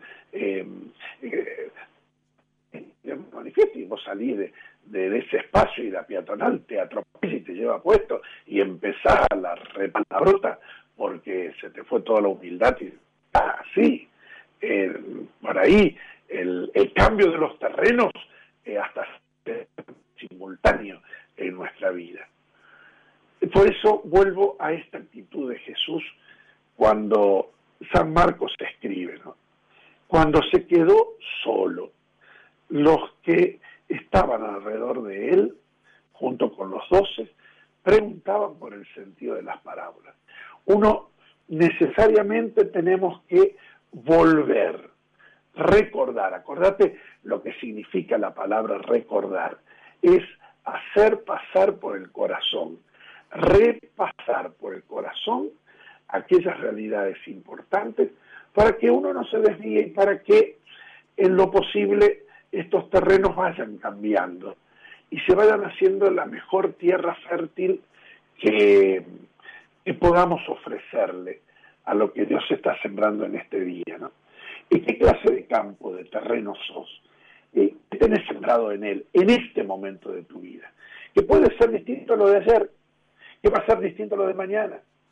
manifiesto, y vos salís de ese espacio y la peatonal te atropella y te lleva puesto, y empezás a la repalabrota porque se te fue toda la humildad, y así, por ahí, el cambio de los terrenos hasta simultáneo en nuestra vida. Por eso vuelvo a esta actitud de Jesús cuando San Marcos escribe, ¿no? Cuando se quedó solo, los que estaban alrededor de él, junto con los 12, preguntaban por el sentido de las parábolas. Uno necesariamente tenemos que volver, recordar. Acordate lo que significa la palabra recordar. Es hacer pasar por el corazón, repasar por el corazón aquellas realidades importantes para que uno no se desvíe y para que en lo posible estos terrenos vayan cambiando y se vayan haciendo la mejor tierra fértil que podamos ofrecerle a lo que Dios está sembrando en este día, ¿no? ¿Y qué clase de campo, de terreno sos? ¿Qué tenés sembrado en él, en este momento de tu vida? Que puede ser distinto a lo de ayer, que va a ser distinto a lo de mañana,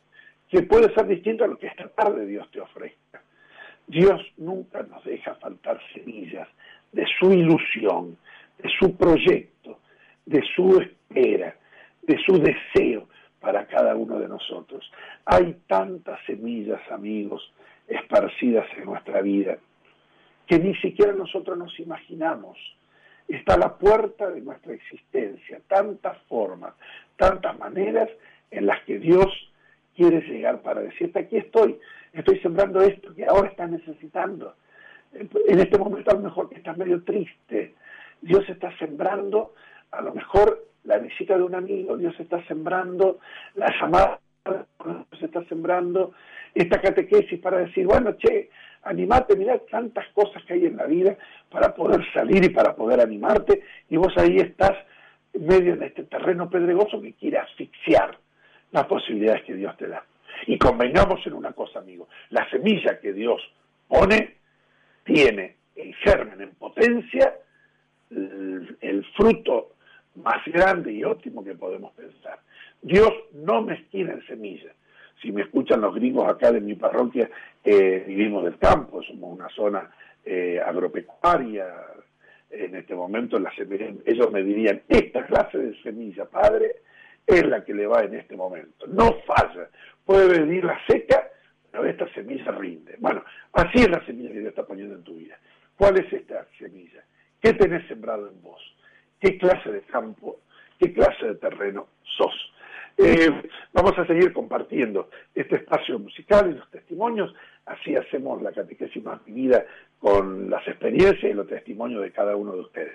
que puede ser distinto a lo que esta tarde Dios te ofrezca. Dios nunca nos deja faltar semillas de su ilusión, de su proyecto, de su espera, de su deseo para cada uno de nosotros. Hay tantas semillas, amigos, esparcidas en nuestra vida, que ni siquiera nosotros nos imaginamos. Está a la puerta de nuestra existencia, tantas formas, tantas maneras en las que Dios quiere llegar para decirte, aquí estoy sembrando esto que ahora estás necesitando. En este momento a lo mejor que estás medio triste, Dios está sembrando a lo mejor la visita de un amigo, Dios está sembrando la llamada, Dios está sembrando esta catequesis para decir, bueno, che, animate, mirá tantas cosas que hay en la vida para poder salir y para poder animarte, y vos ahí estás en medio de este terreno pedregoso que quiere asfixiar las posibilidades que Dios te da. Y convengamos en una cosa, amigo, la semilla que Dios pone tiene el germen en potencia, el fruto más grande y óptimo que podemos pensar. Dios no mezquina en semillas. Si me escuchan los gringos acá de mi parroquia, vivimos del campo, somos una zona agropecuaria. En este momento ellos me dirían, esta clase de semilla, padre, es la que le va en este momento. No falla. Puede venir la seca, pero esta semilla rinde. Bueno, así es la semilla que Dios está poniendo en tu vida. ¿Cuál es esta semilla? ¿Qué tenés sembrado en vos? ¿Qué clase de campo, qué clase de terreno sos? Vamos a seguir compartiendo este espacio musical y los testimonios. Así hacemos la catequesis más vivida con las experiencias y los testimonios de cada uno de ustedes.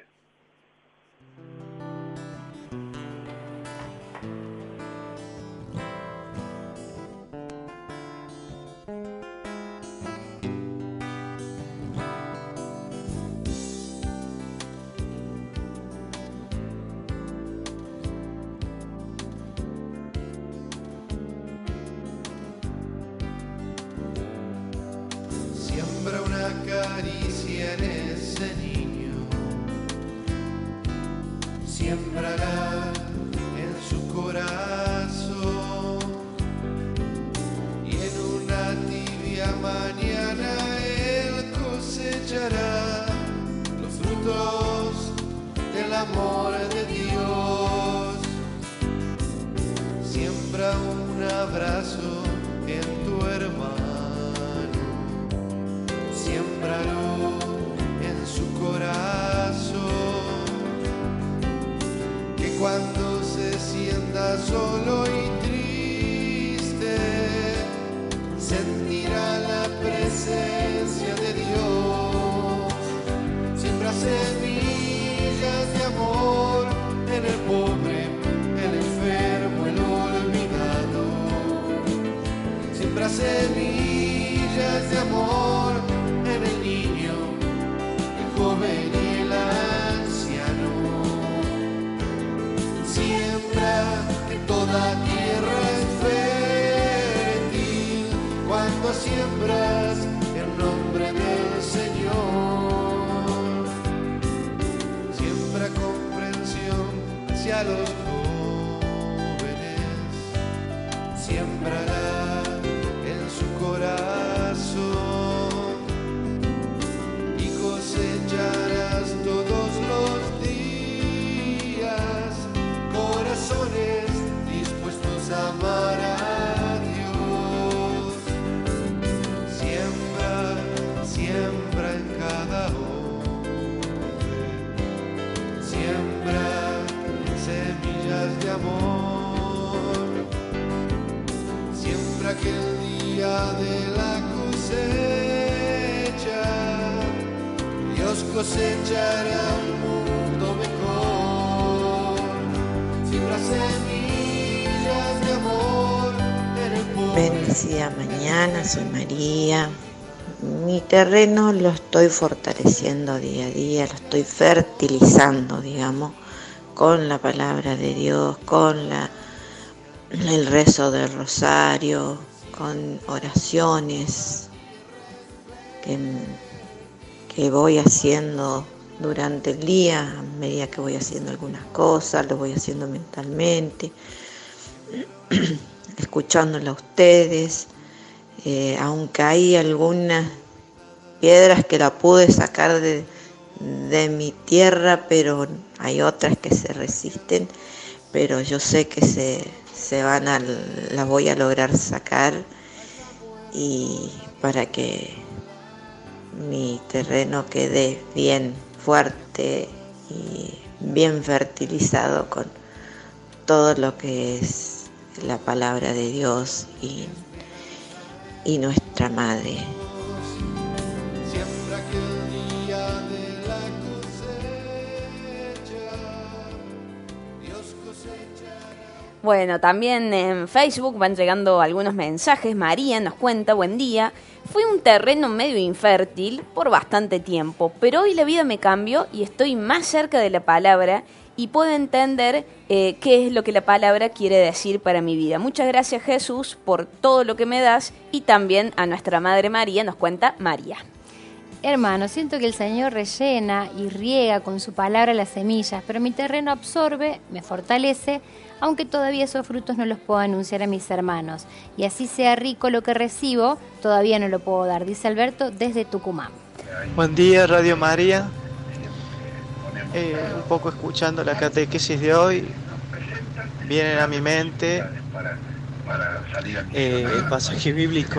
Caricia en ese niño, siembrará en su corazón, y en una tibia mañana él cosechará los frutos del amor de Dios. Siembra un abrazo en tu hermano, siémbralo en su corazón, que cuando se sienta solo y triste, sentirá la presencia de Dios. Siembra semillas de amor en el pobre, el enfermo, el olvidado. Siembra semillas de amor en el niño, el joven y el anciano. Siembra que toda tierra es fértil cuando siembras en nombre del Señor. Siembra comprensión hacia los jóvenes, siembrará en su corazón, cosecharás todos los días corazones dispuestos a amar a Dios. Siembra, siembra en cada hombre, siembra semillas de amor. Siembra que el día de la cosecha Dios cosechará un mundo mejor. Siembra semillas de amor en el pueblo. Bendecida mañana, soy María. Mi terreno lo estoy fortaleciendo día a día, lo estoy fertilizando, digamos, con la palabra de Dios, con el rezo del rosario, con oraciones que voy haciendo durante el día, a medida que voy haciendo algunas cosas, lo voy haciendo mentalmente. escuchándola a ustedes, aunque hay algunas piedras que la pude sacar de mi tierra, pero hay otras que se resisten, pero yo sé que las voy a lograr sacar, y para que mi terreno quede bien fuerte y bien fertilizado con todo lo que es la palabra de Dios y nuestra madre. Bueno, también en Facebook van llegando algunos mensajes. María nos cuenta: buen día, fui un terreno medio infértil por bastante tiempo, pero hoy la vida me cambió y estoy más cerca de la palabra y puedo entender qué es lo que la palabra quiere decir para mi vida. Muchas gracias, Jesús, por todo lo que me das, y también a nuestra Madre María, nos cuenta María. Hermano, siento que el Señor rellena y riega con su palabra las semillas, pero mi terreno absorbe, me fortalece, aunque todavía esos frutos no los puedo anunciar a mis hermanos. Y así sea rico lo que recibo, todavía no lo puedo dar, dice Alberto desde Tucumán. Buen día, Radio María. Un poco escuchando la catequesis de hoy, vienen a mi mente el pasaje bíblico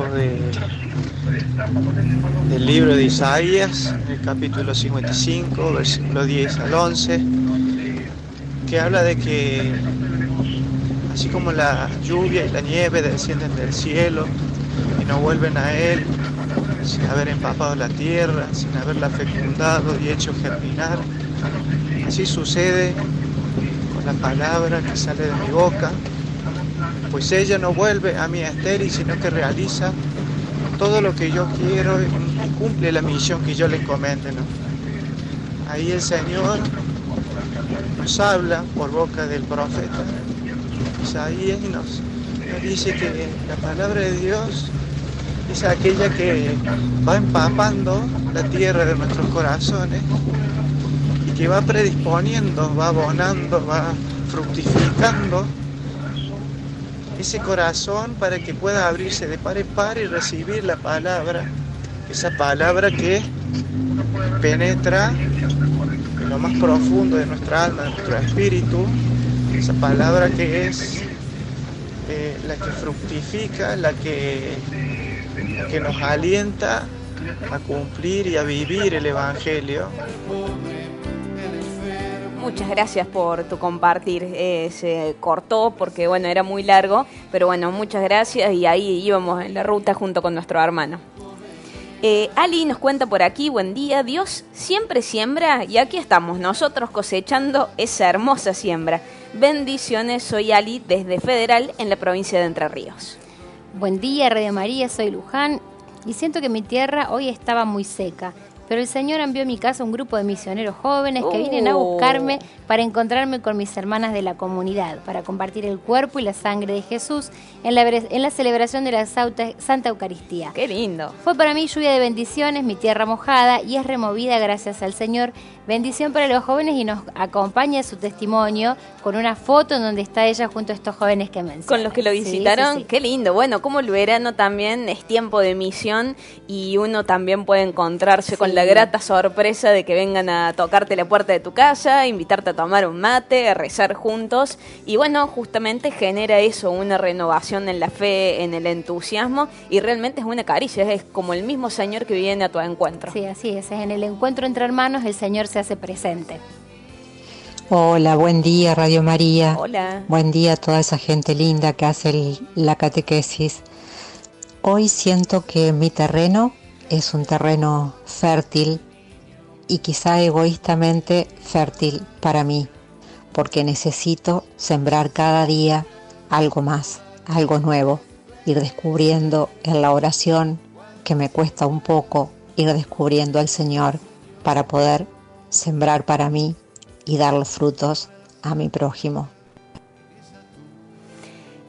del libro de Isaías, en el capítulo 55, versículo 10 al 11, que habla de que así como la lluvia y la nieve descienden del cielo y no vuelven a él sin haber empapado la tierra, sin haberla fecundado y hecho germinar, así sucede con la palabra que sale de mi boca, pues ella no vuelve a mí estéril, sino que realiza todo lo que yo quiero y cumple la misión que yo le encomende, ¿no? Ahí el Señor nos habla por boca del profeta Isaías y nos dice que la palabra de Dios es aquella que va empapando la tierra de nuestros corazones y que va predisponiendo, va abonando, va fructificando ese corazón para que pueda abrirse de par en par y recibir la palabra, esa palabra que penetra en lo más profundo de nuestra alma, de nuestro espíritu, esa palabra que es la que fructifica, la que nos alienta a cumplir y a vivir el Evangelio. Muchas gracias por tu compartir. Se cortó porque bueno, era muy largo, pero bueno, muchas gracias, y ahí íbamos en la ruta junto con nuestro hermano. Ali nos cuenta por aquí: buen día, Dios siempre siembra y aquí estamos nosotros cosechando esa hermosa siembra. Bendiciones, soy Ali desde Federal en la provincia de Entre Ríos. Buen día, Radio María, soy Luján y siento que mi tierra hoy estaba muy seca. Pero el Señor envió a mi casa un grupo de misioneros jóvenes que vienen a buscarme para encontrarme con mis hermanas de la comunidad, para compartir el cuerpo y la sangre de Jesús en la celebración de la Santa Eucaristía. ¡Qué lindo! Fue para mí lluvia de bendiciones, mi tierra mojada, y es removida gracias al Señor. Bendición para los jóvenes, y nos acompaña su testimonio con una foto en donde está ella junto a estos jóvenes que mencioné. Con los que lo visitaron, sí. ¡Qué lindo! Bueno, como el verano también es tiempo de misión y uno también puede encontrarse con la grata sorpresa de que vengan a tocarte la puerta de tu casa, invitarte a tomar un mate, a rezar juntos, y bueno, justamente genera eso, una renovación en la fe, en el entusiasmo, y realmente es una caricia, es como el mismo Señor que viene a tu encuentro. Sí, así es, en el encuentro entre hermanos el Señor se hace presente. Hola, buen día, Radio María. Hola. Buen día a toda esa gente linda que hace la catequesis. Hoy siento que mi terreno es un terreno fértil y quizá egoístamente fértil para mí, porque necesito sembrar cada día algo más, algo nuevo, ir descubriendo en la oración, que me cuesta un poco, ir descubriendo al Señor para poder sembrar para mí y dar los frutos a mi prójimo.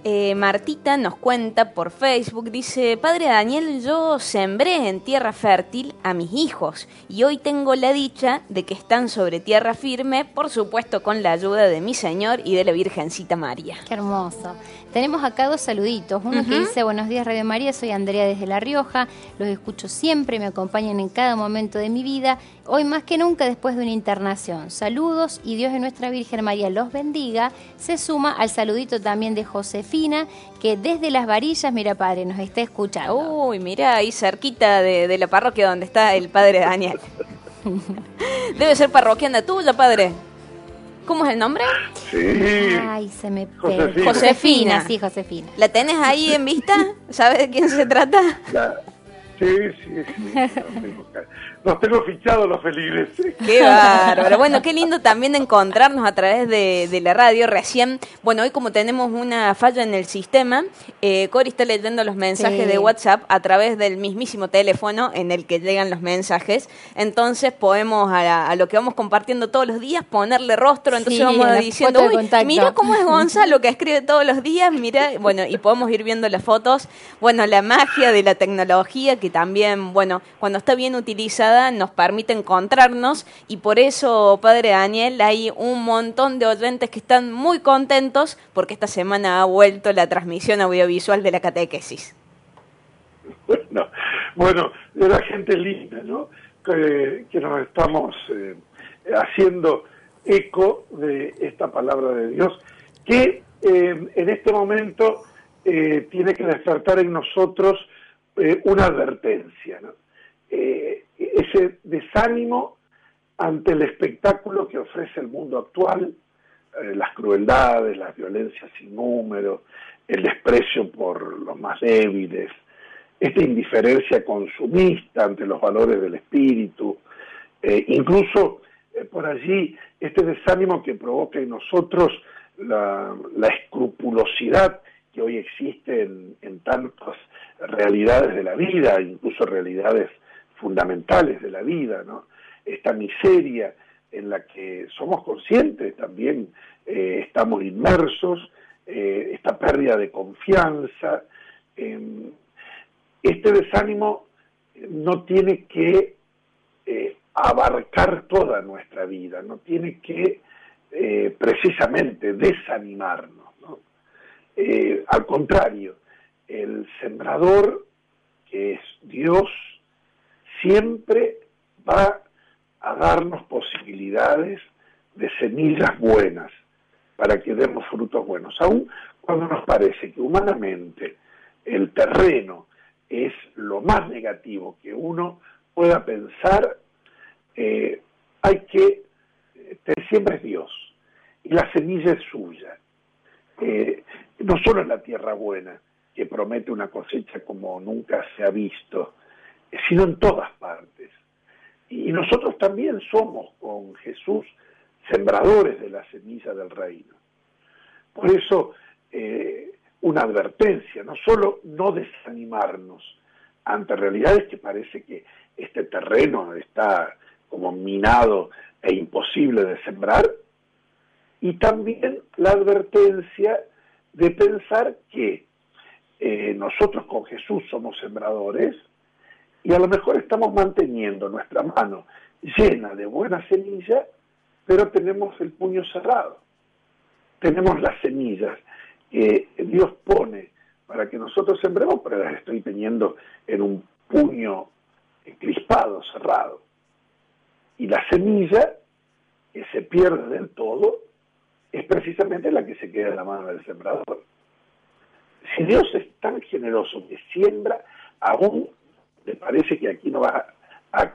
Martita nos cuenta por Facebook, dice: Padre Daniel, yo sembré en tierra fértil a mis hijos y hoy tengo la dicha de que están sobre tierra firme, por supuesto con la ayuda de mi Señor y de la Virgencita María. Qué hermoso. Tenemos acá 2 saluditos. Uno que dice: buenos días Radio María, soy Andrea desde La Rioja, los escucho siempre, me acompañan en cada momento de mi vida, hoy más que nunca después de una internación. Saludos y Dios de nuestra Virgen María los bendiga. Se suma al saludito también de Josefina, que desde Las Varillas, mira padre, nos está escuchando. Uy, mira, ahí cerquita de la parroquia donde está el padre Daniel. Debe ser parroquiana tuya, padre. ¿Cómo es el nombre? Sí. Ay, se me Josefina. Josefina. Sí, Josefina. ¿La tenés ahí en vista? ¿Sabes de quién se trata? Sí. Los tengo fichados los feligreses. Qué bárbaro. Bueno, qué lindo también encontrarnos a través de la radio. Recién, bueno, hoy como tenemos una falla en el sistema, Cori está leyendo los mensajes de WhatsApp a través del mismísimo teléfono en el que llegan los mensajes. Entonces podemos, a lo que vamos compartiendo todos los días, ponerle rostro. Entonces vamos diciendo: uy, mira cómo es Gonzalo, que escribe todos los días, mira, bueno, y podemos ir viendo las fotos. Bueno, la magia de la tecnología, que también, bueno, cuando está bien utilizada, nos permite encontrarnos, y por eso, padre Daniel, hay un montón de oyentes que están muy contentos porque esta semana ha vuelto la transmisión audiovisual de la catequesis. Bueno, de la gente linda, ¿no? Que nos estamos haciendo eco de esta palabra de Dios, que en este momento tiene que despertar en nosotros una advertencia, ¿no? Ese desánimo ante el espectáculo que ofrece el mundo actual, las crueldades, las violencias sin número, el desprecio por los más débiles, esta indiferencia consumista ante los valores del espíritu, incluso por allí este desánimo que provoca en nosotros la escrupulosidad que hoy existe en tantas realidades de la vida, incluso realidades fundamentales de la vida, ¿no? Esta miseria en la que somos conscientes también, estamos inmersos, esta pérdida de confianza, este desánimo no tiene que abarcar toda nuestra vida, no tiene que precisamente desanimarnos, ¿no? Al contrario, el sembrador, que es Dios, siempre va a darnos posibilidades de semillas buenas para que demos frutos buenos. Aún cuando nos parece que humanamente el terreno es lo más negativo que uno pueda pensar, hay que siempre es Dios y la semilla es suya. No solo en la tierra buena, que promete una cosecha como nunca se ha visto, sino en todas partes. Y nosotros también somos con Jesús sembradores de la semilla del reino. Por eso, una advertencia, no solo no desanimarnos ante realidades que parece que este terreno está como minado e imposible de sembrar, y también la advertencia de pensar que nosotros con Jesús somos sembradores y a lo mejor estamos manteniendo nuestra mano llena de buena semilla, pero tenemos el puño cerrado. Tenemos las semillas que Dios pone para que nosotros sembremos, pero las estoy teniendo en un puño crispado, cerrado. Y la semilla que se pierde del todo es precisamente la que se queda en la mano del sembrador. Si Dios es tan generoso que siembra, aún le parece que aquí no va a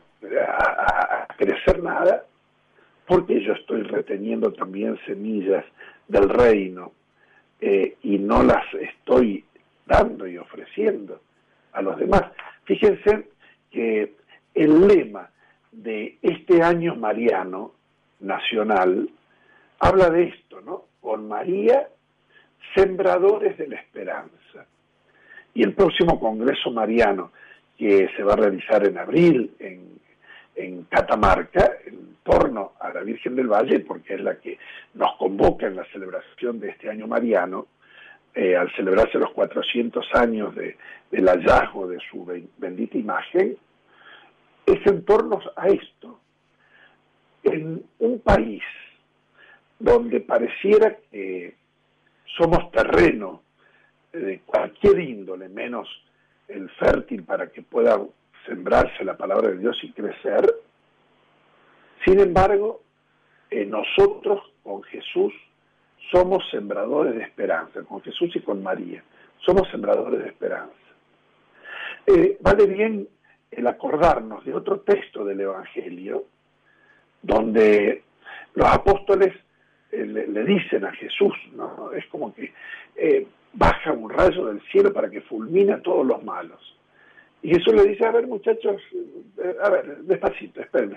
crecer nada, porque yo estoy reteniendo también semillas del reino y no las estoy dando y ofreciendo a los demás. Fíjense que el lema de este año mariano nacional habla de esto, ¿no? Con María, sembradores de la esperanza. Y el próximo Congreso Mariano, que se va a realizar en abril en Catamarca, en torno a la Virgen del Valle, porque es la que nos convoca en la celebración de este año mariano, al celebrarse los 400 años del hallazgo de su bendita imagen, es en torno a esto. En un país donde pareciera que somos terreno de cualquier índole, menos el fértil para que pueda sembrarse la palabra de Dios y crecer, sin embargo, nosotros con Jesús somos sembradores de esperanza, con Jesús y con María, somos sembradores de esperanza. Vale bien el acordarnos de otro texto del Evangelio, donde los apóstoles le dicen a Jesús, ¿no? Es como que baja un rayo del cielo para que fulmine a todos los malos. Y Jesús le dice, a ver muchachos, a ver, despacito, esperen.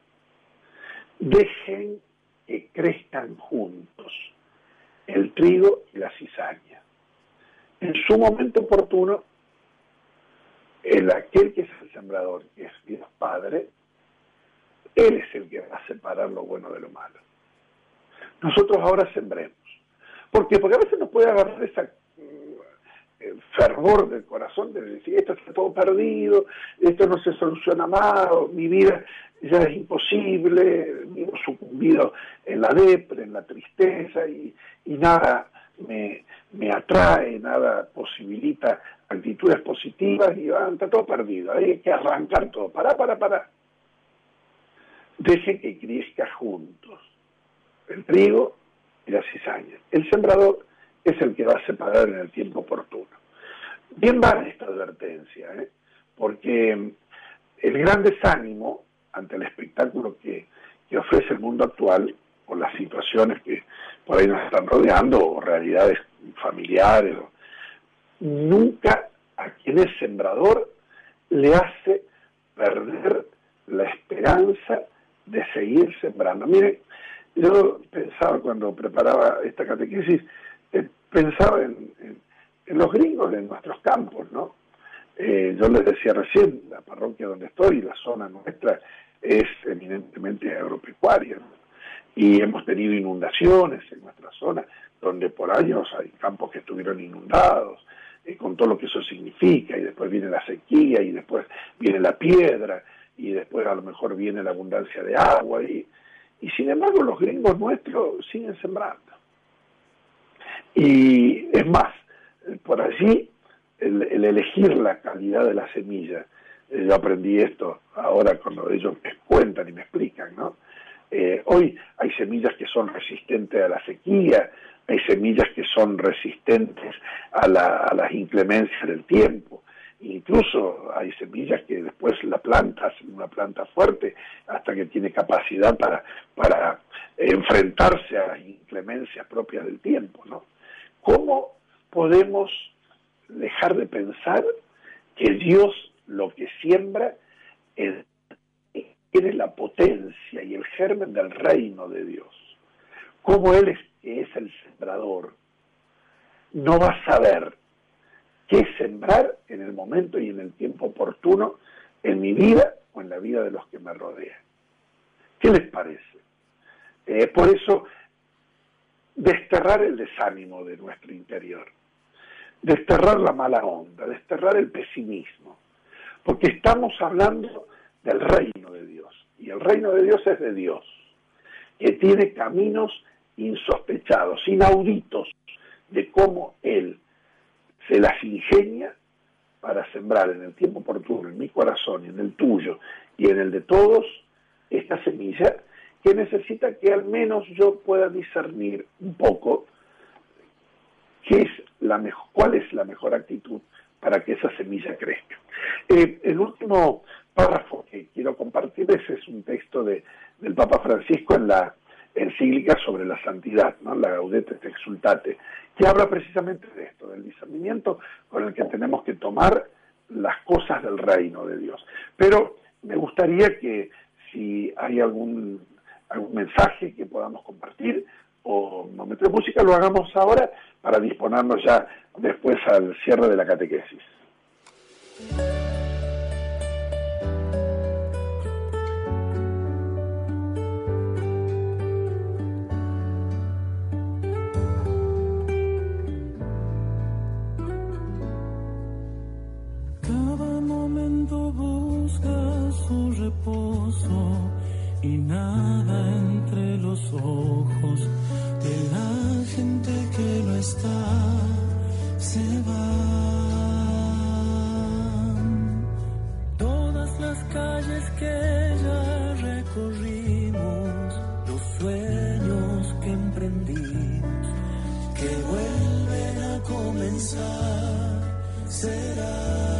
Dejen que crezcan juntos el trigo y la cizaña. En su momento oportuno, aquel que es el sembrador, que es Dios Padre, Él es el que va a separar lo bueno de lo malo. Nosotros ahora sembremos. ¿Por qué? Porque a veces nos puede agarrar esa fervor del corazón de decir, esto está todo perdido, esto no se soluciona más, mi vida ya es imposible, vivo sucumbido en la depre, en la tristeza, y nada me atrae, nada posibilita actitudes positivas, y está todo perdido, hay que arrancar todo. Pará. Dejen que crezca juntos el trigo y la cizaña. El sembrador es el que va a separar en el tiempo oportuno. Bien vale esta advertencia, porque el gran desánimo ante el espectáculo que ofrece el mundo actual, o las situaciones que por ahí nos están rodeando, o realidades familiares, nunca a quien es sembrador le hace perder la esperanza de seguir sembrando. Miren, yo pensaba cuando preparaba esta catequesis, pensaba en los gringos de nuestros campos, ¿no? Yo les decía recién, la parroquia donde estoy, la zona nuestra, es eminentemente agropecuaria, ¿no? Y hemos tenido inundaciones en nuestra zona, donde por años hay campos que estuvieron inundados, con todo lo que eso significa, y después viene la sequía, y después viene la piedra, y después a lo mejor viene la abundancia de agua, y sin embargo los gringos nuestros siguen sembrando. Y es más, por allí el elegir la calidad de la semilla, yo aprendí esto ahora cuando ellos me cuentan y me explican, ¿no? Hoy hay semillas que son resistentes a la sequía, hay semillas que son resistentes a las inclemencias del tiempo, incluso hay semillas que después la plantas, una planta fuerte, hasta que tiene capacidad para enfrentarse a las inclemencias propias del tiempo, ¿no? ¿Cómo podemos dejar de pensar que Dios lo que siembra tiene la potencia y el germen del reino de Dios? ¿Cómo Él que es el sembrador no va a saber qué sembrar en el momento y en el tiempo oportuno en mi vida o en la vida de los que me rodean? ¿Qué les parece? Por eso, desterrar el desánimo de nuestro interior, desterrar la mala onda, desterrar el pesimismo, porque estamos hablando del reino de Dios, y el reino de Dios es de Dios, que tiene caminos insospechados, inauditos, de cómo Él se las ingenia para sembrar en el tiempo oportuno, en mi corazón y en el tuyo y en el de todos, esta semilla que necesita que al menos yo pueda discernir un poco cuál es la mejor actitud para que esa semilla crezca. El último párrafo que quiero compartirles es un texto del Papa Francisco en la encíclica sobre la santidad, ¿no? La Gaudete et Exsultate, que habla precisamente de esto, del discernimiento con el que tenemos que tomar las cosas del reino de Dios. Pero me gustaría que si hay algún mensaje que podamos compartir o un momento de música, lo hagamos ahora para disponernos ya después al cierre de la catequesis. mundo busca su reposo y nada entre los ojos de la gente que no está, se van. Todas las calles que ya recorrimos, los sueños que emprendimos, que vuelven a comenzar, será.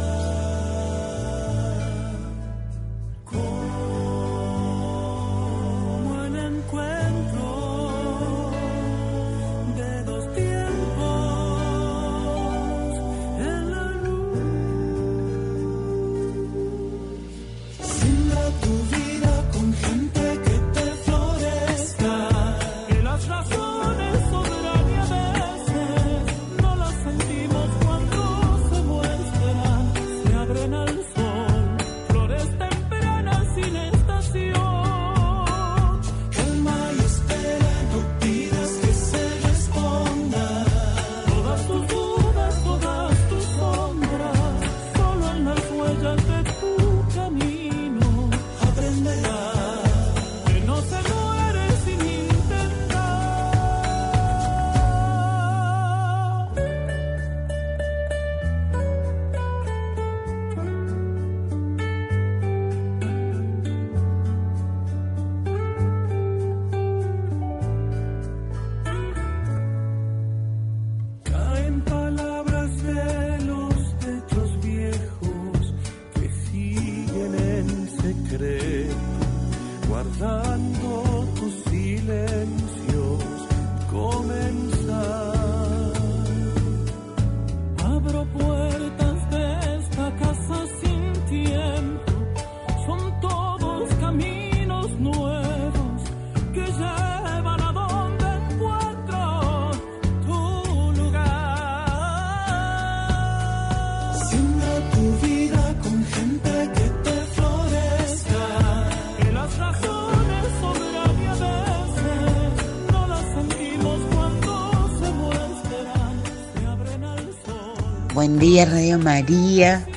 Buen día, Radio María.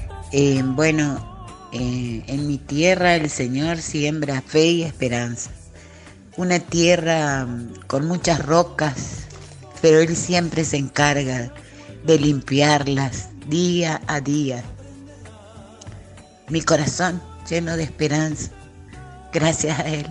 En mi tierra el Señor siembra fe y esperanza. Una tierra con muchas rocas, pero Él siempre se encarga de limpiarlas día a día. Mi corazón lleno de esperanza, gracias a Él.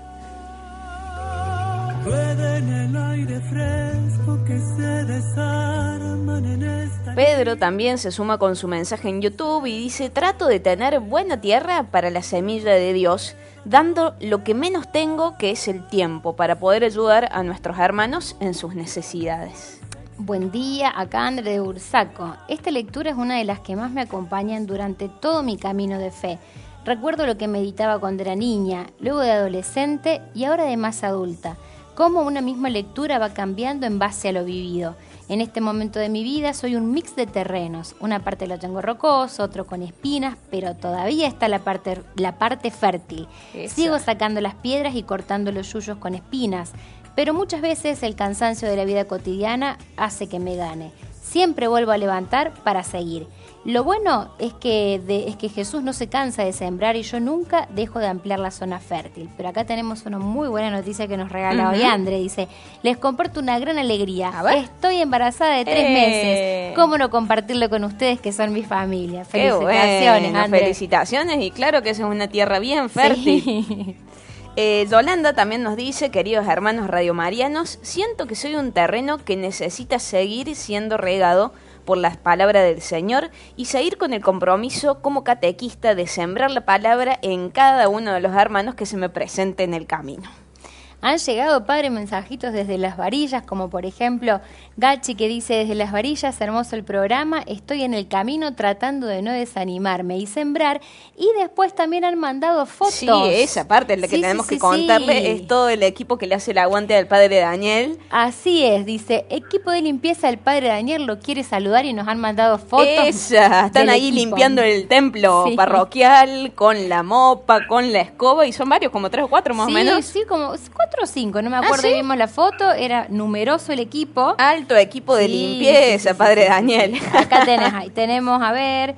Rueda en el aire fresco que se desarman en esta... Pedro también se suma con su mensaje en YouTube y dice: trato de tener buena tierra para la semilla de Dios, dando lo que menos tengo, que es el tiempo, para poder ayudar a nuestros hermanos en sus necesidades. Buen día, acá André de Bursaco. Esta lectura es una de las que más me acompañan durante todo mi camino de fe. Recuerdo lo que meditaba cuando era niña, luego de adolescente y ahora de más adulta. Cómo una misma lectura va cambiando en base a lo vivido. En este momento de mi vida soy un mix de terrenos. Una parte lo tengo rocoso, otro con espinas, pero todavía está la parte fértil. Eso. Sigo sacando las piedras y cortando los yuyos con espinas, pero muchas veces el cansancio de la vida cotidiana hace que me gane. Siempre vuelvo a levantar para seguir. Lo bueno es que Jesús no se cansa de sembrar y yo nunca dejo de ampliar la zona fértil. Pero acá tenemos una muy buena noticia que nos regala hoy André. Dice: les comparto una gran alegría. Estoy embarazada de 3 meses. ¿Cómo no compartirlo con ustedes, que son mi familia? Felicitaciones, bueno, André. Felicitaciones, y claro que esa es una tierra bien fértil. Sí. Yolanda también nos dice: queridos hermanos radiomarianos, siento que soy un terreno que necesita seguir siendo regado por las palabras del Señor y seguir con el compromiso como catequista de sembrar la palabra en cada uno de los hermanos que se me presente en el camino. Han llegado, padre, mensajitos desde Las Varillas, como por ejemplo Gachi, que dice: desde Las Varillas, hermoso el programa, estoy en el camino tratando de no desanimarme y sembrar. Y después también han mandado fotos. Sí, esa parte es la que tenemos que contarle, es todo el equipo que le hace el aguante al padre Daniel. Así es, dice: equipo de limpieza del padre Daniel lo quiere saludar, y nos han mandado fotos. Están ahí equipo, limpiando el templo parroquial con la mopa, con la escoba, y son varios, como 3 o 4 más o menos. Sí, como 4 o 5, no me acuerdo, ¿sí? Vimos la foto, era numeroso el equipo. Alto equipo de limpieza, padre Daniel. Acá tenemos, a ver,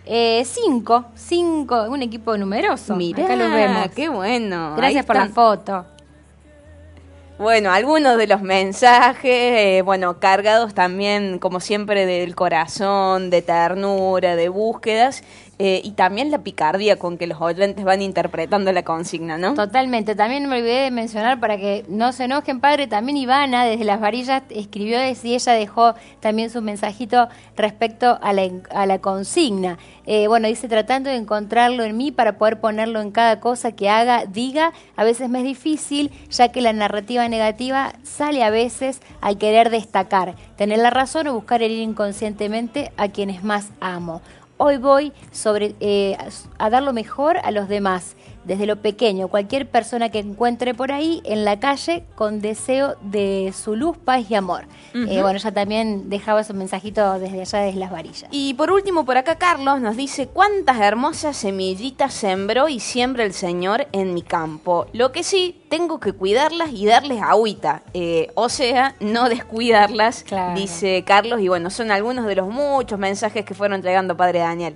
5, un equipo numeroso. Mirá, acá los vemos. Qué bueno. Gracias por la foto. Bueno, algunos de los mensajes, cargados también, como siempre, del corazón, de ternura, de búsquedas, y también la picardía con que los oyentes van interpretando la consigna, ¿no? Totalmente. También me olvidé de mencionar, para que no se enojen, padre, también Ivana, desde Las Varillas, escribió y ella dejó también su mensajito respecto a la consigna. Dice, tratando de encontrarlo en mí para poder ponerlo en cada cosa que haga, diga, a veces me es difícil, ya que la narrativa negativa sale a veces al querer destacar, tener la razón o buscar herir inconscientemente a quienes más amo. Hoy voy a dar lo mejor a los demás, desde lo pequeño, cualquier persona que encuentre por ahí en la calle con deseo de su luz, paz y amor. Ella también dejaba su mensajito desde allá, desde Las Varillas. Y por último, por acá Carlos nos dice, cuántas hermosas semillitas sembró y siembra el Señor en mi campo. Lo que sí, tengo que cuidarlas y darles agüita, o sea, no descuidarlas, claro. Dice Carlos, y son algunos de los muchos mensajes que fueron entregando Padre Daniel.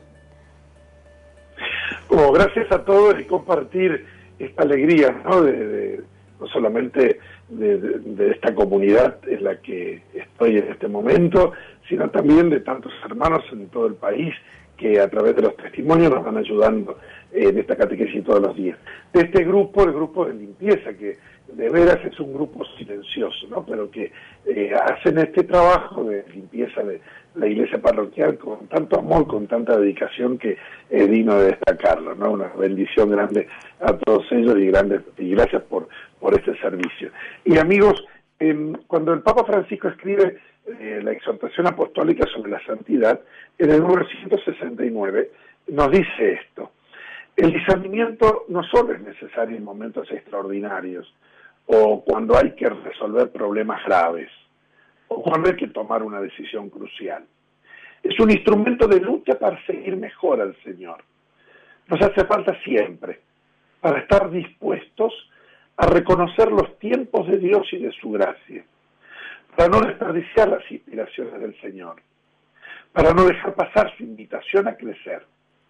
Gracias a todos y compartir esta alegría, ¿no? No solamente de esta comunidad en la que estoy en este momento, sino también de tantos hermanos en todo el país que a través de los testimonios nos van ayudando en esta catequesis todos los días. De este grupo, el grupo de limpieza, que de veras es un grupo silencioso, ¿no? Pero que hacen este trabajo de limpieza de la iglesia parroquial con tanto amor, con tanta dedicación, que es digno de destacarlo, ¿no? Una bendición grande a todos ellos y gracias por este servicio. Y amigos, cuando el Papa Francisco escribe la exhortación apostólica sobre la santidad, en el número 169 nos dice esto: el discernimiento no solo es necesario en momentos extraordinarios, o cuando hay que resolver problemas graves, o cuando hay que tomar una decisión crucial. Es un instrumento de lucha para seguir mejor al Señor. Nos hace falta siempre para estar dispuestos a reconocer los tiempos de Dios y de su gracia, para no desperdiciar las inspiraciones del Señor, para no dejar pasar su invitación a crecer.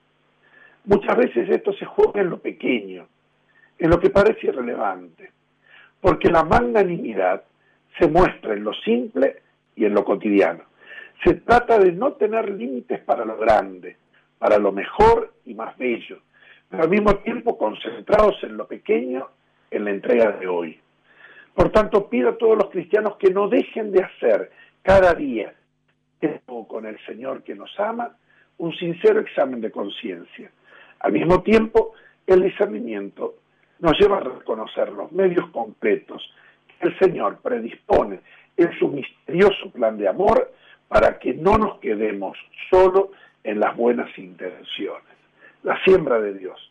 Muchas veces esto se juega en lo pequeño, en lo que parece irrelevante, porque la magnanimidad se muestra en lo simple y en lo cotidiano. Se trata de no tener límites para lo grande, para lo mejor y más bello, pero al mismo tiempo concentrados en lo pequeño, en la entrega de hoy. Por tanto, pido a todos los cristianos que no dejen de hacer cada día, con el Señor que nos ama, un sincero examen de conciencia. Al mismo tiempo, el discernimiento nos lleva a reconocer los medios concretos que el Señor predispone en su misterioso plan de amor para que no nos quedemos solo en las buenas intenciones. La siembra de Dios.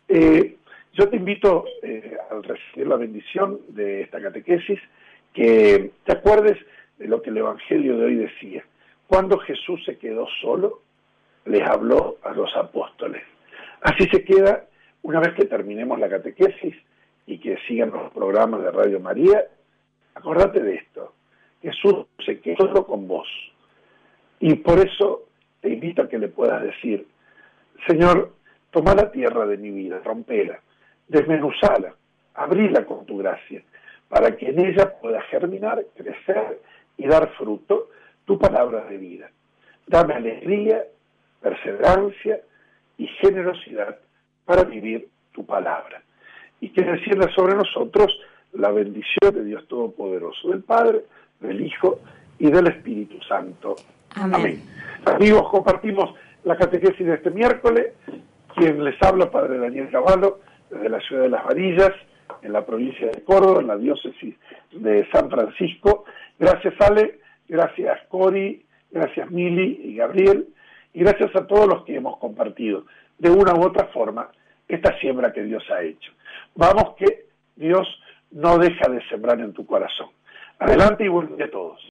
Yo te invito, al recibir la bendición de esta catequesis, que te acuerdes de lo que el Evangelio de hoy decía. Cuando Jesús se quedó solo, les habló a los apóstoles. Así se queda, una vez que terminemos la catequesis y que sigan los programas de Radio María, acordate de esto. Jesús se quedó solo con vos. Y por eso te invito a que le puedas decir: Señor, toma la tierra de mi vida, rompela, desmenuzala, abrila con tu gracia, para que en ella pueda germinar, crecer y dar fruto tu palabra de vida. Dame alegría, perseverancia y generosidad para vivir tu palabra. Y que descienda sobre nosotros la bendición de Dios Todopoderoso, del Padre, del Hijo y del Espíritu Santo. Amén. Amigos, compartimos la catequesis de este miércoles. Quien les habla, Padre Daniel Cavallo, desde la ciudad de Las Varillas, en la provincia de Córdoba, en la diócesis de San Francisco. Gracias, Ale, gracias, Cori, gracias, Mili y Gabriel, y gracias a todos los que hemos compartido de una u otra forma esta siembra que Dios ha hecho. Vamos, que Dios no deja de sembrar en tu corazón. Adelante y buen día a todos.